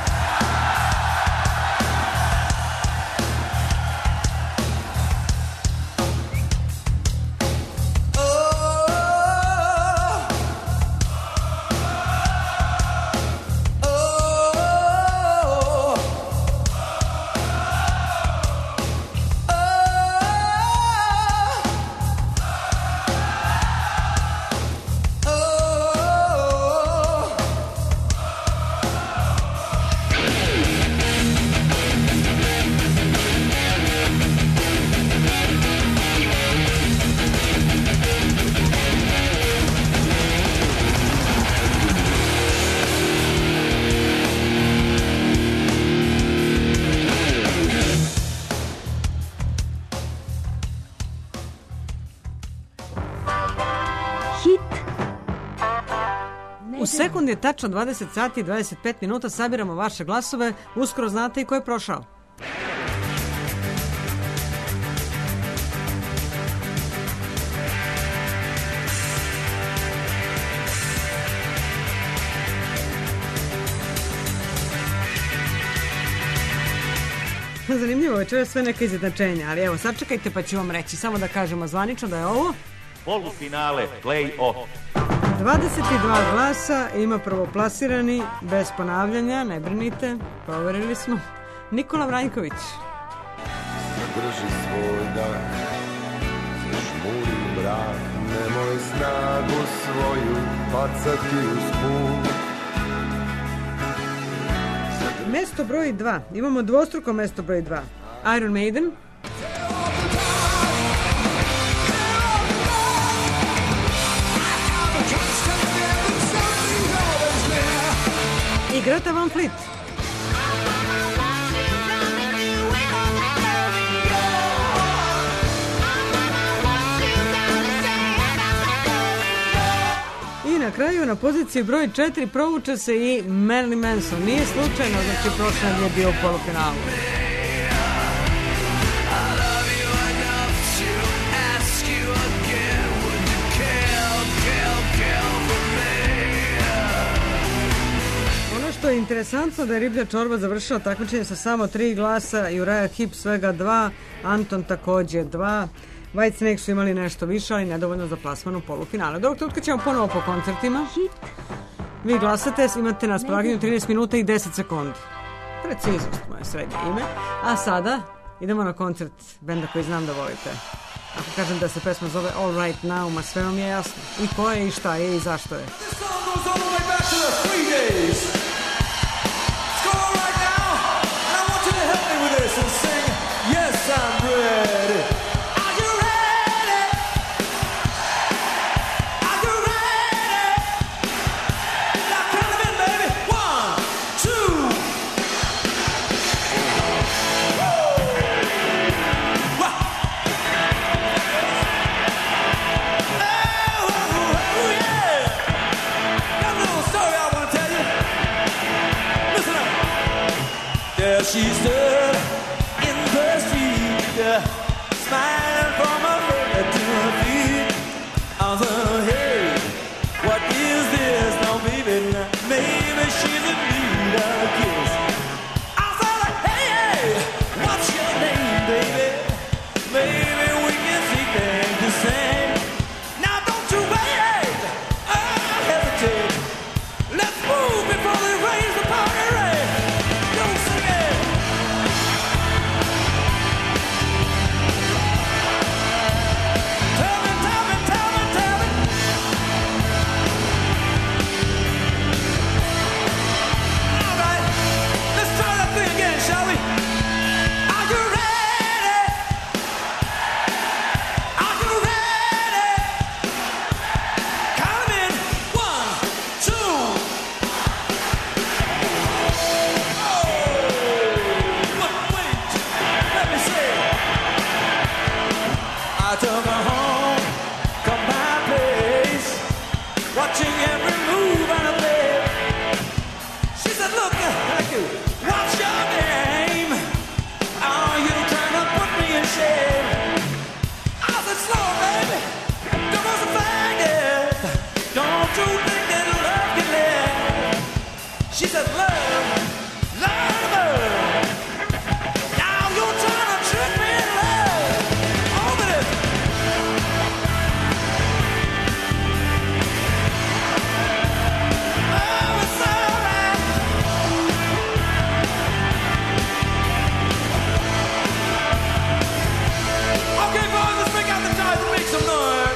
U sekundi je tačno 20 sati i 25 minuta, sabiramo vaše glasove, uskoro znate i ko je prošao. Zanimljivo, večer je sve neke izjednačenja, ali evo, sačekajte pa ću vam reći, samo da kažemo zvanično da je ovo polufinale, play-off. 22 glasa ima prvoplasirani, bez ponavljanja, ne brinite, proverili smo, Nikola Vranjković. Zadrži svoj dah, zažmuri mrak, nemoj snagu svoju bacati uz put. Mesto broj 2, imamo dvostruko mesto broj 2, Iron Maiden. I Greta Van Fleet. I na kraju na poziciji broj 4 provuče se i Marilyn Manson. Nije slučajno, znači prošle je bio u polufinalu. Što je interesantno da je Riblja čorba završila takmičenje sa samo 3 glasa, Uriah Heep svega 2, Anton takođe 2, Whitesnake su imali nešto više, ali nedovoljno za plasman u polufinale. Dok tutka ćemo ponovo po koncertima. Vi glasate, imate na raspolaganju 13 minuta i 10 sekundi. Preciznost moje srednje ime. A sada idemo na koncert benda koji znam da volite. Ako kažem da se pesma zove All Right Now, ma sve vam je jasno. I ko je, i šta je, i zašto je. And sing, yes, I'm ready. Are you ready? Are you ready? Now count them in, baby. 1, 2. Oh, yeah. Got a little story I want to tell you. Listen up. There she stood. Smiling from her head to her feet. I was like, hey, what is this? No, baby, She said, love, love. Now you're trying to trick me in love. Over this. Oh, it's alright. Okay, boys, let's break out the ties and make some noise.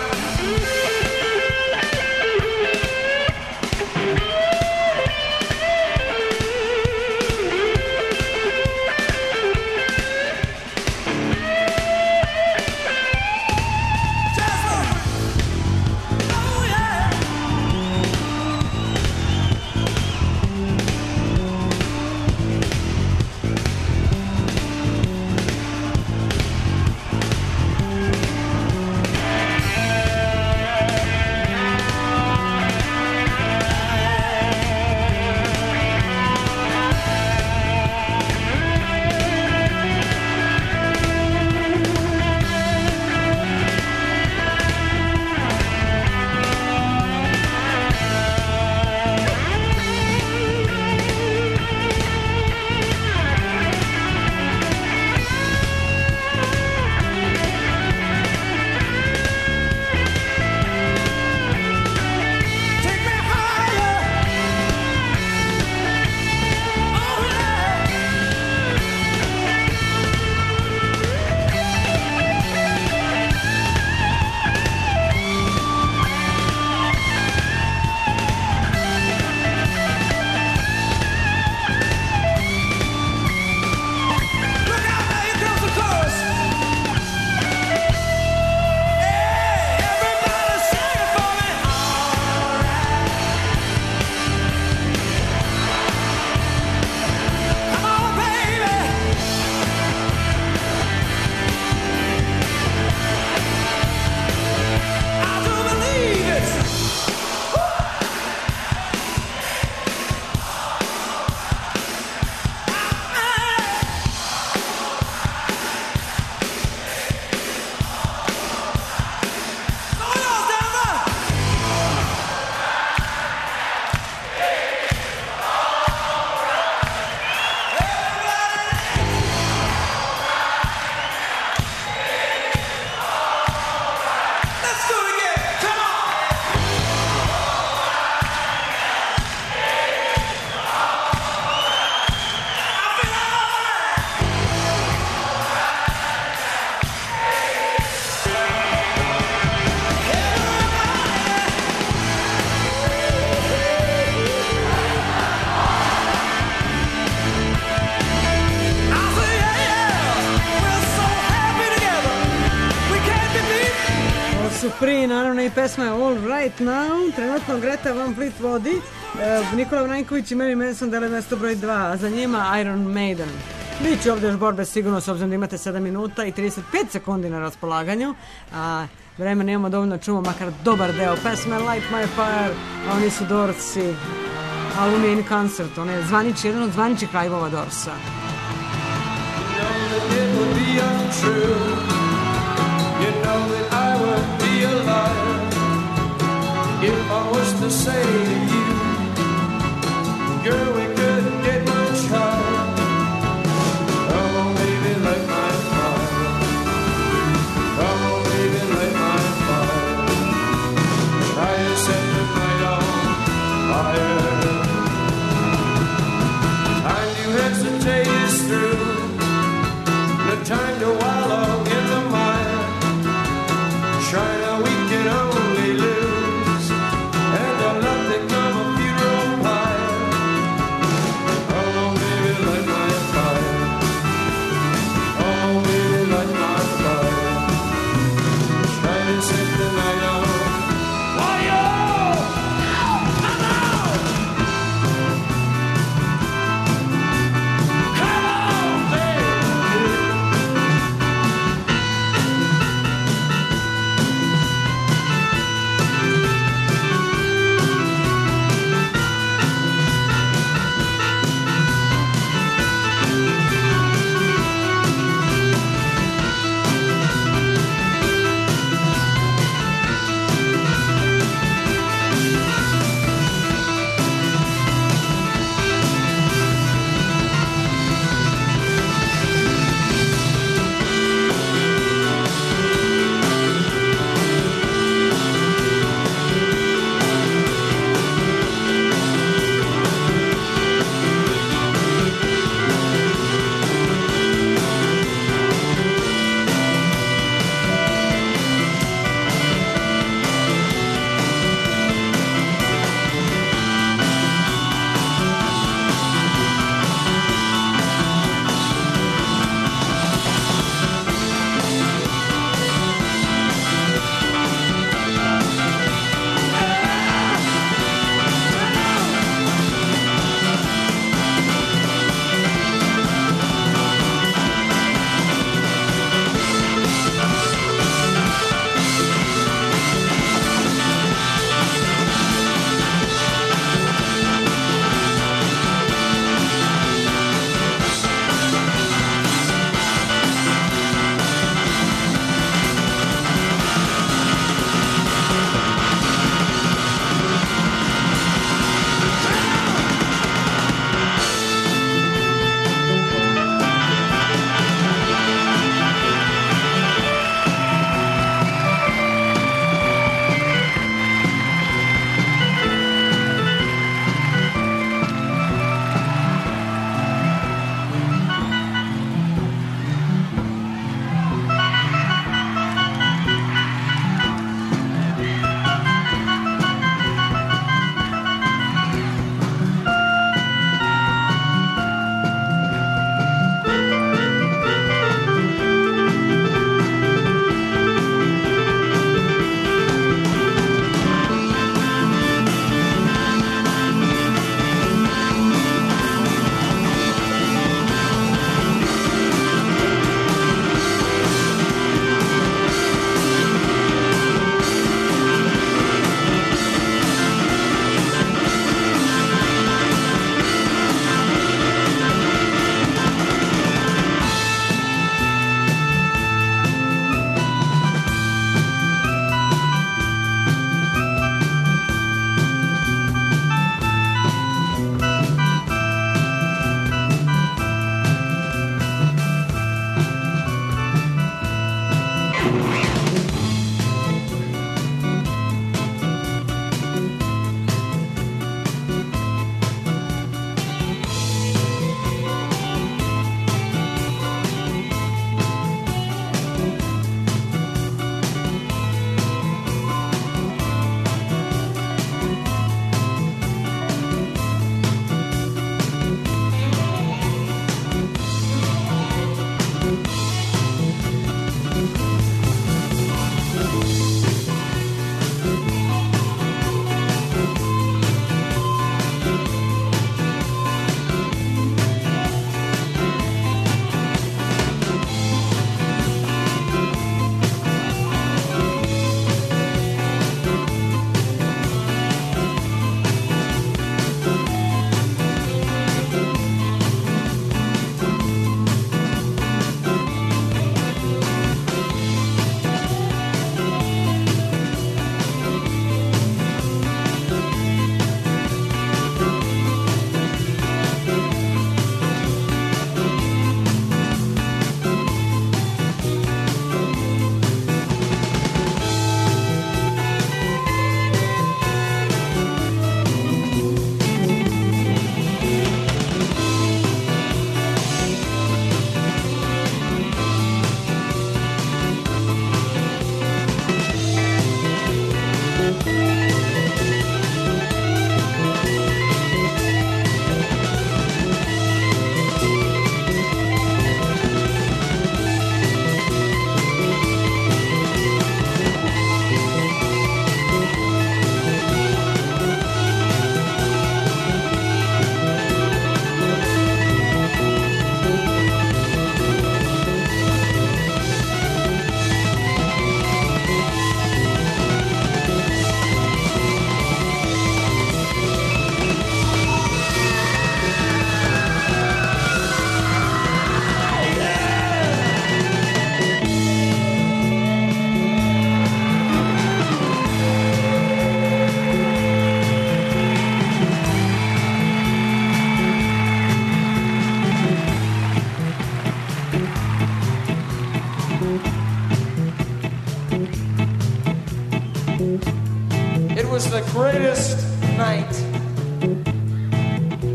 Su prije, naravno, i pesma je All Right Now. Trenutno Greta Van Fleet vodi. Nikola Vranjković i Mary Manson dele mesto broj 2, a za njima Iron Maiden. Biće ovdje još borbe sigurno, s obzirom da imate 7 minuta i 35 sekundi na raspolaganju. Vremena nemamo dovoljno, čujemo makar dobar deo pesme Light My Fire, a oni su Dorsi, Alumni in Concert, on je jedan od zvaničnih live-ova Dorsa. You know that I would be a liar if I was to say to you, girl, we couldn't get much higher. Come on, baby, light my fire. Come on, baby, light my fire. Try to set the night on fire. Time to hesitate is through. The time to wallow in the mire. China, we can only lose, and I love to come a funeral pyre.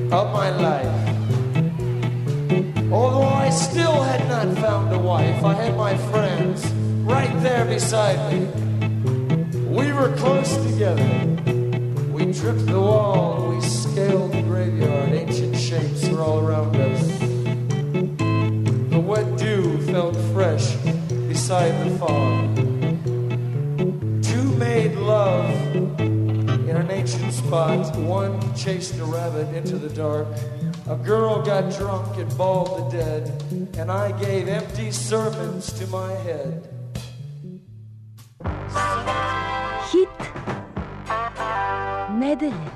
of my life. Although I still had not found a wife, I had my friends right there beside me. We were close together. We tripped the wall, we scaled the graveyard. Ancient shapes were all around us. The wet dew felt fresh beside the fog. Two made love in an ancient spot. One chased a rabbit into the dark. A girl got drunk and bawled the dead, and I gave empty sermons to my head. Hit nedelje.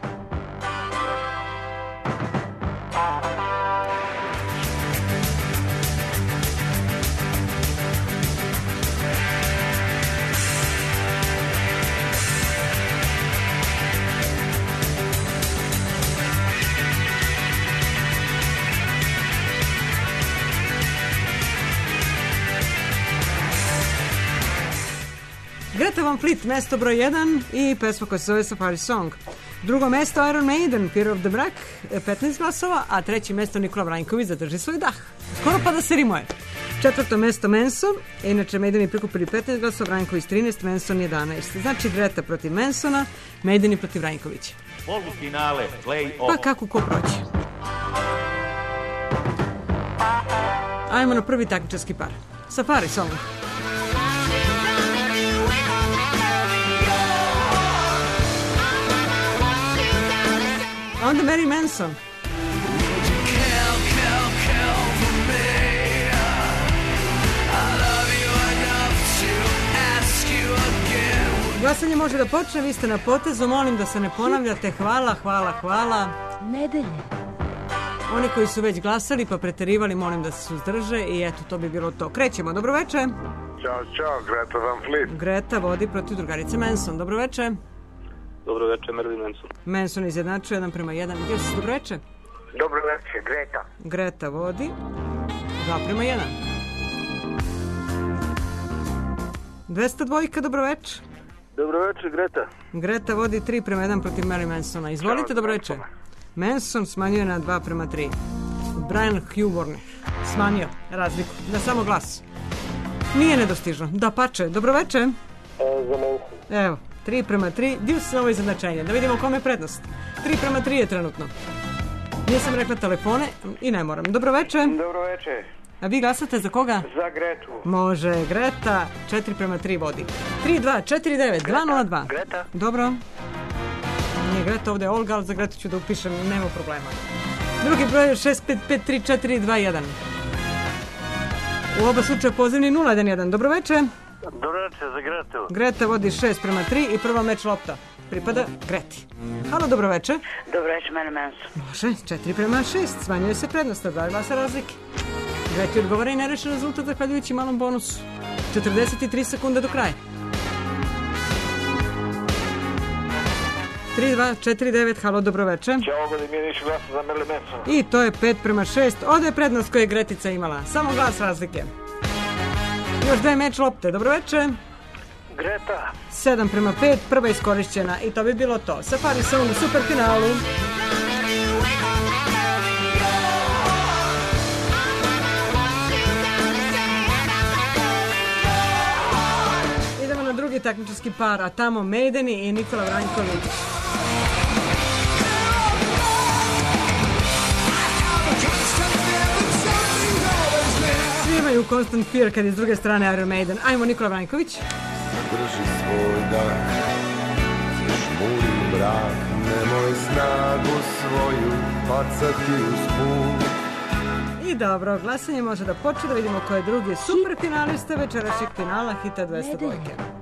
Greta Van Fleet, mesto broj 1 i pesma koja se zove Safari Song. Drugo mesto Iron Maiden, Fear of the Black, 15 glasova, a treće mesto Nikola Vranjković, Zadrži svoj dah. Skoro pa da se rimuje. Četvrto mesto Manson, inače Maideni prikupili 15 glasova, Vranjković 13, Manson 11. Znači Greta protiv Mansona, Maideni protiv Vranjkovića. Polufinale, play-off. Pa kako ko proći. Ajmo na prvi takmičarski par. Safari Song. Onda Mary Manson. Glasanje može da počne, vi ste na potezu, molim da se ne ponavljate. Hvala, hvala, hvala. Nedelje. Oni koji su već glasali pa preterivali, molim da se suzdrže i eto, to bi bilo to. Krećemo, dobro večer. Ćao, Greta Van Fleet. Greta vodi protiv drugarice Manson, dobro večer. Dobro večer, Marilyn Manson. Manson izjednačuje 1:1. Gdje si, dobro večer? Dobro večer, Greta. Greta vodi 2:1. 202, dobro večer. Dobro večer, Greta. Greta vodi 3:1 protiv Mary Mansona. Izvolite, dobro večer. Manson smanjuje na 2:3. Brian Hewborn smanjio razliku na samo glas. Nije nedostižno. Da pače, dobro večer. Za Manson. Evo, 3:3, dio se ovo izjednačenje. Da vidimo kome je prednost. 3:3 je trenutno. Nisam rekla telefone i ne moram. Dobro večer. Dobro večer. A vi glasate za koga? Za Gretu. Može, Greta 4:3 vodi. 3-2-4-9, 2-0-2. Greta. Dobro. Nije Greta, ovdje je Olga, ali za Gretu ću da upišem, nema problema. Drugi broj je 6-5-5-3-4-2-1. U oba slučaja pozivni 0-1-1. Dobro večer. Dobro večer za Gretu. Greta vodi 6:3 i prva meč lopta pripada Greti. Halo, dobro večer. Dobro večer, Mary Manson. Može, 4:6, smanjuje se prednost na 2 glasa razlike. Greti odgovara i nerešen rezultat zahvaljujući malom bonusu. 43 sekunde do kraja. 3-2-4-9, halo, dobro večer. Ćao, ovdje mi je ništa glasa za Marilyn Manson. I to je 5:6, ovdje je prednost koju je Gretica imala. Samo glas razlike. Još 2 meč lopte, dobro večer. Greta. 7:5, prva iskorišćena i to bi bilo to. Safari Song u superfinalu. Idemo na drugi takmičarski par, a tamo Maideni i Nikola Vranjković. Svi imaju Constant Fear kad je s druge strane Iron Maiden. Ajmo, Nikola Vranjković. Drži svoj dah, žmuri mrak, nemoj snagu svoju bacati uz put. I dobro, glasanje može da počne, da vidimo ko je drugi superfinalista večerašnjeg finala Hita 202.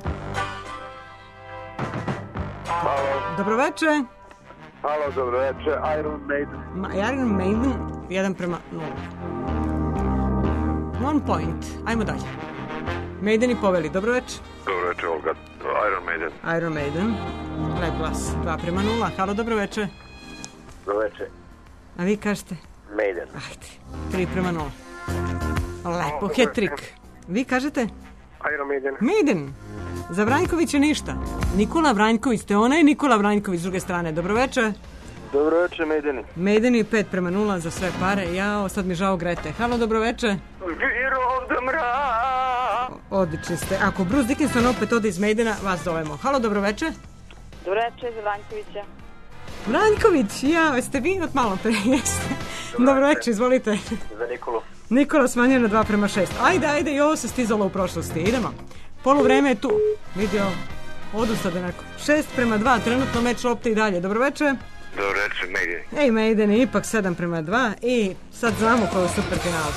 Dobro večer. Halo, dobro večer, Iron Maiden. Iron Maiden 1:0. 1 point. Ajmo dalje. Maideni poveli, dobro večer. Dobro večer, Olga. Iron Maiden. Iron Maiden. Lep glas, 2:0. Halo, dobro večer. Dobro večer. A vi kažete? Maiden. Ajde, 3:0. Lepo, hat-trick. Vi kažete? Iron Maiden. Maiden. Za Vranjkovića ništa. Nikola Vranjković, te ona je Nikola Vranjković s druge strane. Dobro večer. Dobro večer, Maideni. Maideni 5:0 za sve pare. Jao, sad mi žao Grete. Halo, dobro večer. Odlični ste. Ako Bruce Dickinson opet ode iz Maidena, vas zovemo. Halo, dobro večer. Dobro večer za Vranjkovića. Vranjković, ja, jeste vi od malo pre, jeste. Dobro večer, izvolite. Za Nikolu. Nikola smanjio na 2:6. Ajde, i ovo se stizalo u prošlosti. Idemo. Poluvreme je tu. Vidio, odustade neko. 6:2, trenutno meč lopte i dalje. Dobro večer. Dobro večer, Maideni. Ej, Maideni, ipak 7:2 i sad znamo ko je u superfinalu.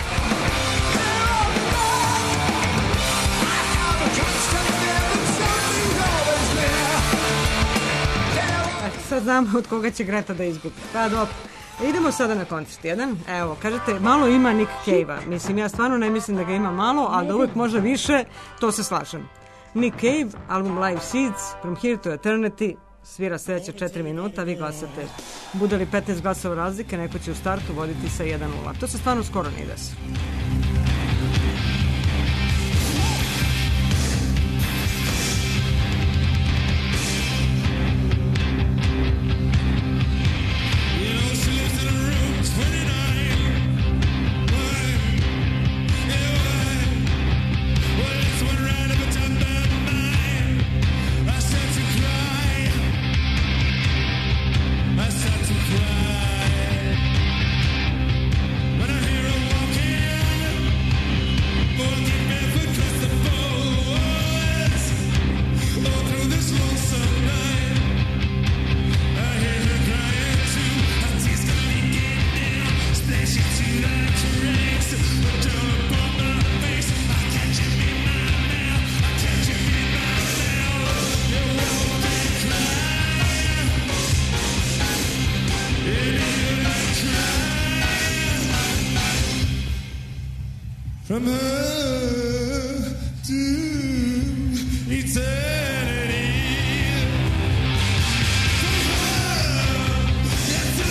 Sad znamo od koga će Greta da izgubi. Pa dobro. Idemo sada na koncert jedan. Evo, kažete, malo ima Nick Cave-a. Mislim, ja stvarno ne mislim da ga ima malo, ali da uvijek može više, to se slažem. Nick Cave, album Live Seeds, From Here to Eternity, svira sljedeća 4 minuta, vi glasate. Bude li 15 glasova razlike, neko će u startu voditi sa 1:0. To se stvarno skoro ne desi. From her to eternity. From her to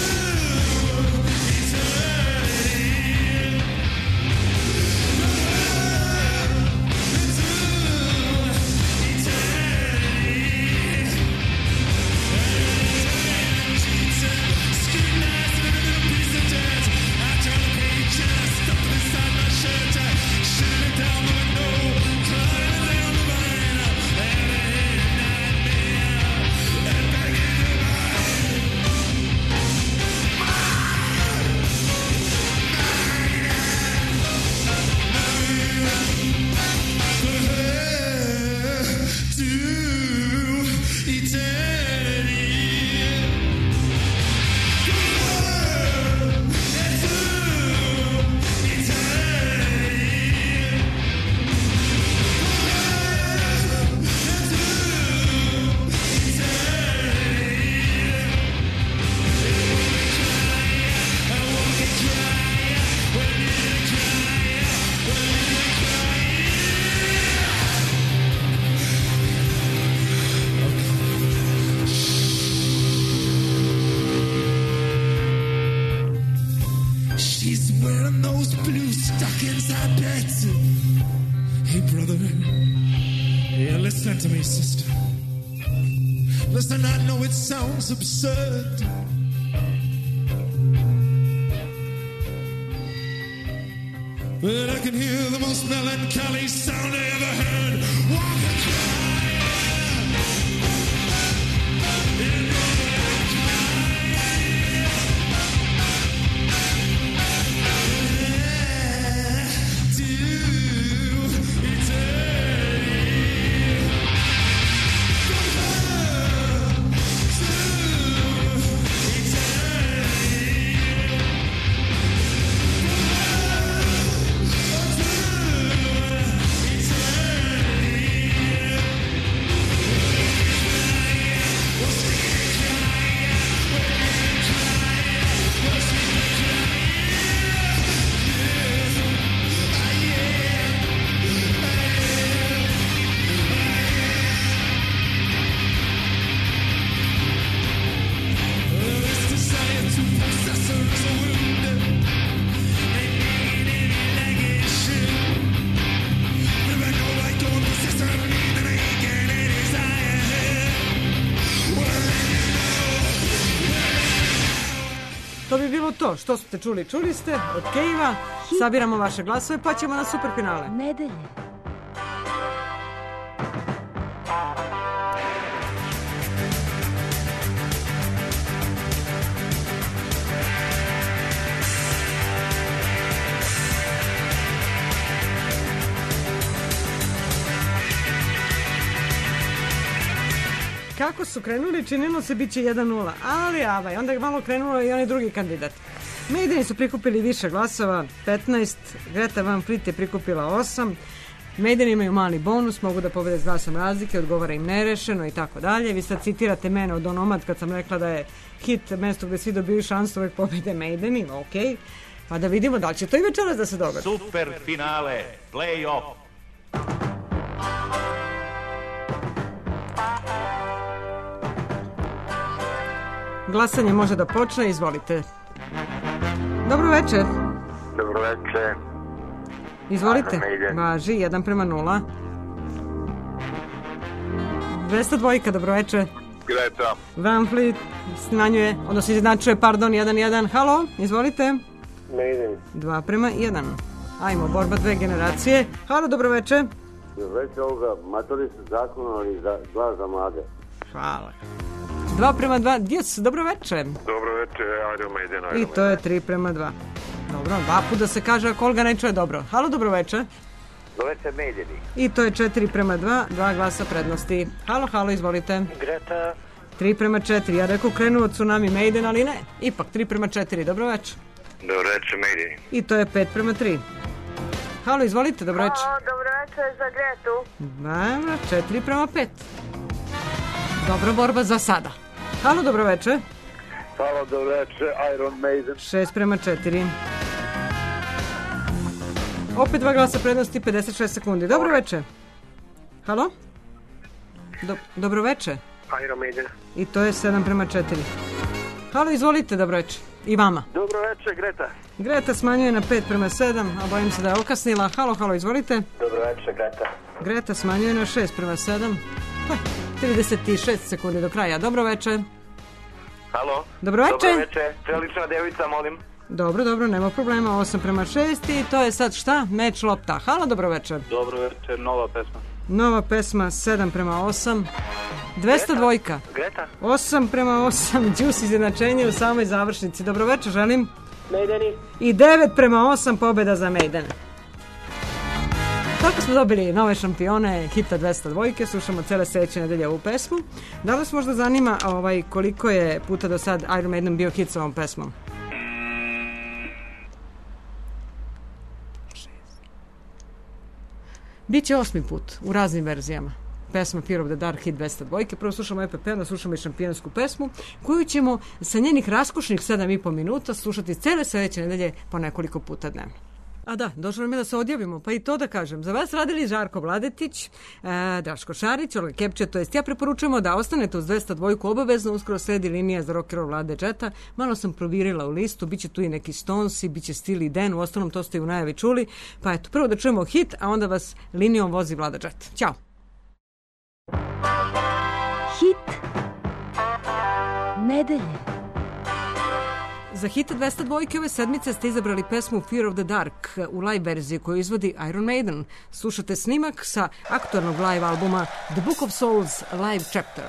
eternity. From her to eternity. Scrutinized with a little piece of dirt. I turn the page and I stuff it inside my shirt. Shooting down the window, climbing down the vine, and hitting at me, and begging to She's wearing those blue stockings, I bet. Hey, brother. Yeah, listen to me, sister. Listen, I know it sounds absurd. But I can hear the most melancholy sound I ever heard. Walk and To bi bilo to. Što ste čuli? Čuli ste od Kejva. Sabiramo vaše glasove pa ćemo na superfinale. Nedelje. Kako su krenuli, činilo se bit će 1-0, ali onda je malo krenulo i onaj drugi kandidat. Maideni su prikupili više glasova, 15, Greta Van Fleet je prikupila 8, Maideni imaju mali bonus, mogu da pobede s glasom razlike, odgovara im nerešeno i tako dalje. Vi sad citirate mene od onomad kad sam rekla da je hit mesto gde svi dobiju šansu uvek pobede Maideni, ok, pa da vidimo da li će to i večeras da se dogodi. Super finale, play-off. Glasanje može da počne, izvolite. Dobro večer. Dobro večer. Izvolite. Važi, 1:0. 202, dobro večer. Greta. Van Fleet smanjuje, odnosno izjednačuje, 1:1. Halo, izvolite. Maiden. 2:1. Ajmo, borba dve generacije. Halo, dobro večer. Dobro večer, ovoga, matori su zakonali glas za mlade. Hvala. 2:2, Djes, dobro večer. Dobro večer, Iron Maiden. I to je 3:2. Dobro, 2 puta se kaže, ako Olga ne čuje dobro. Halo, dobro večer. Dobro večer, Maideni. I to je 4:2, 2 glasa prednosti. Halo, izvolite. Greta. 3:4, ja rekao krenuo Tsunami Maiden, ali ne. Ipak 3:4, dobro večer. Dobro večer, Maideni. I to je 5:3. Halo, izvolite, dobro večer. Dobro večer za Gretu. Dobro, 4:5. Dobra borba za sada. Halo, dobro večer. Halo, dobro večer, Iron Maiden. 6:4. Opet 2 glasa prednosti, 56 sekundi. Dobro večer. Halo? Dobro večer. Iron Maiden. I to je 7:4. Halo, izvolite, dobro večer. I vama. Dobro večer, Greta. Greta smanjuje na 5:7, a bojim se da je okasnila. Halo, izvolite. Dobro večer, Greta. Greta smanjuje na 6:7. 36 sekundi do kraja. Dobro večer. Halo. Dobro večer. Dobro večer. Čelična devica, molim. Dobro, nema problema. 8:6 i to je sad šta? Meč lopta. Halo, dobro večer. Dobro večer, nova pesma. Nova pesma, 7:8. 202. Greta. 8:8. Džus izjednačenje u samoj završnici. Dobro večer, želim. Maideni. I 9:8 pobjeda za Maiden. Tako smo dobili nove šampione hita 202, slušamo cele sledeće nedelje ovu pesmu. Da li vas možda zanima koliko je puta do sad Iron Maiden bio hit sa ovom pesmom? Biće 8. put u raznim verzijama. Pesma Fear of the Dark hit 202. Prvo slušamo EPP, onda slušamo i šampionsku pesmu koju ćemo sa njenih raskošnih 7,5 minuta slušati cele sledeće nedelje po nekoliko puta dnevno. A da, došlo nam je da se odjavimo, pa i to da kažem. Za vas radili Žarko Vladetić, Daško Šarić, Olga Kepče, to jest ja preporučujemo da ostanete uz 202 obavezno, uskoro sledi linija za rockerov Vlade Džeta. Malo sam provirila u listu, bit će tu i neki Stonesi, bit će Steely Dan, u ostalom to ste i u najavi čuli. Pa eto, prvo da čujemo hit, a onda vas linijom vozi Vlada Džet. Ćao! Hit nedelje. Za hit 202 ove sedmice ste izabrali pesmu Fear of the Dark u live verziji koju izvodi Iron Maiden. Slušate snimak sa aktualnog live albuma The Book of Souls Live Chapter.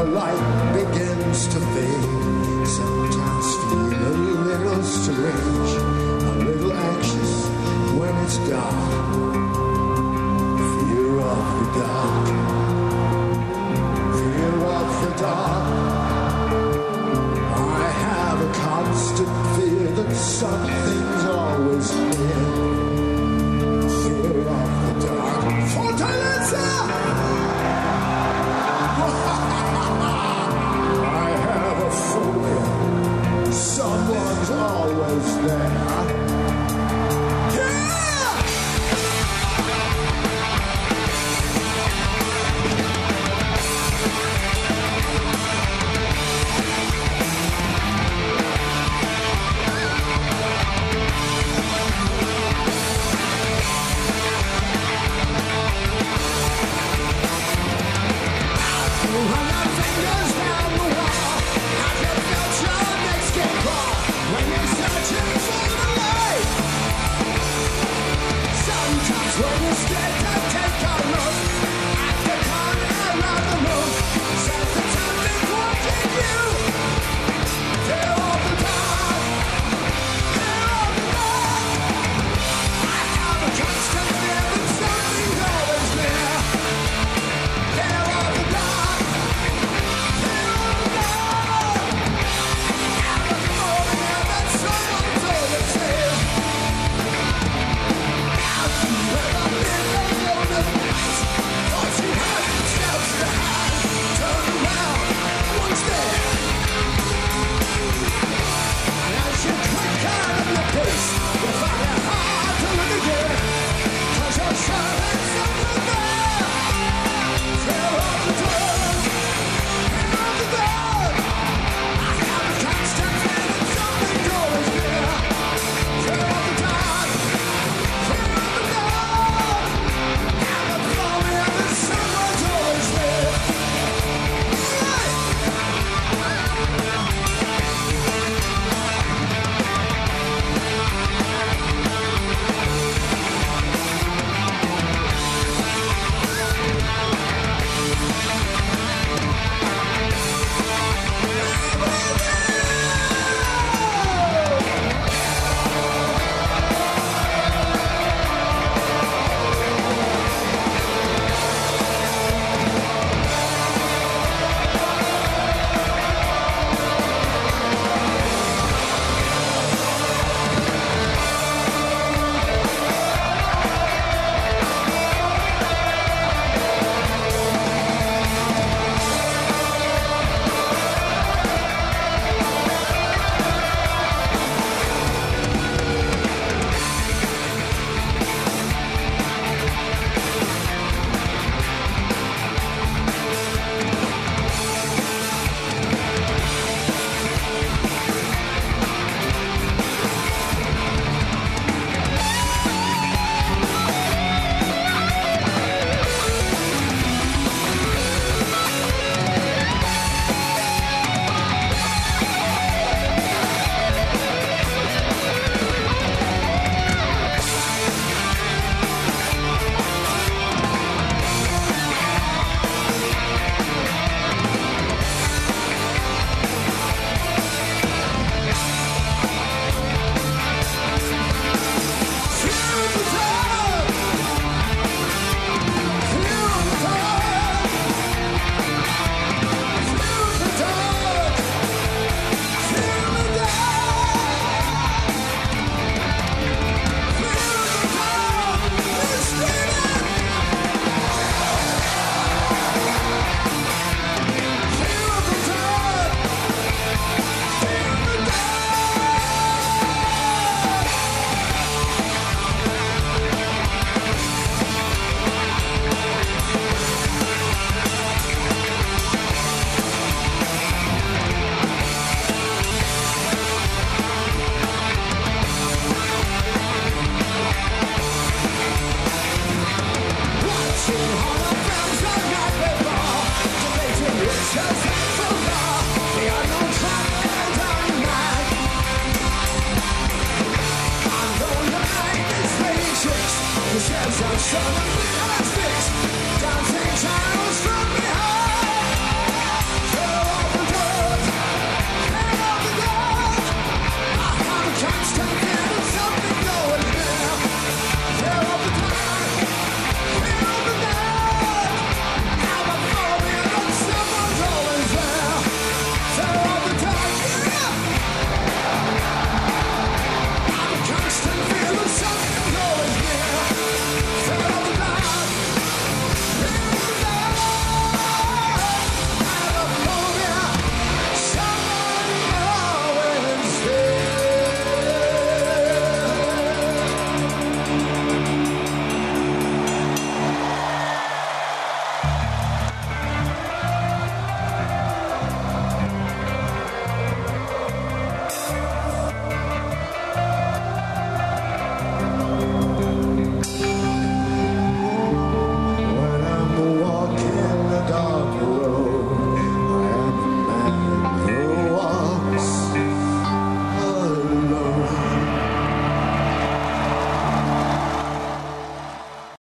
light begins to fade. Sometimes feel a little strange, a little anxious when it's dark. Fear of the dark, fear of the dark. I have a constant fear that something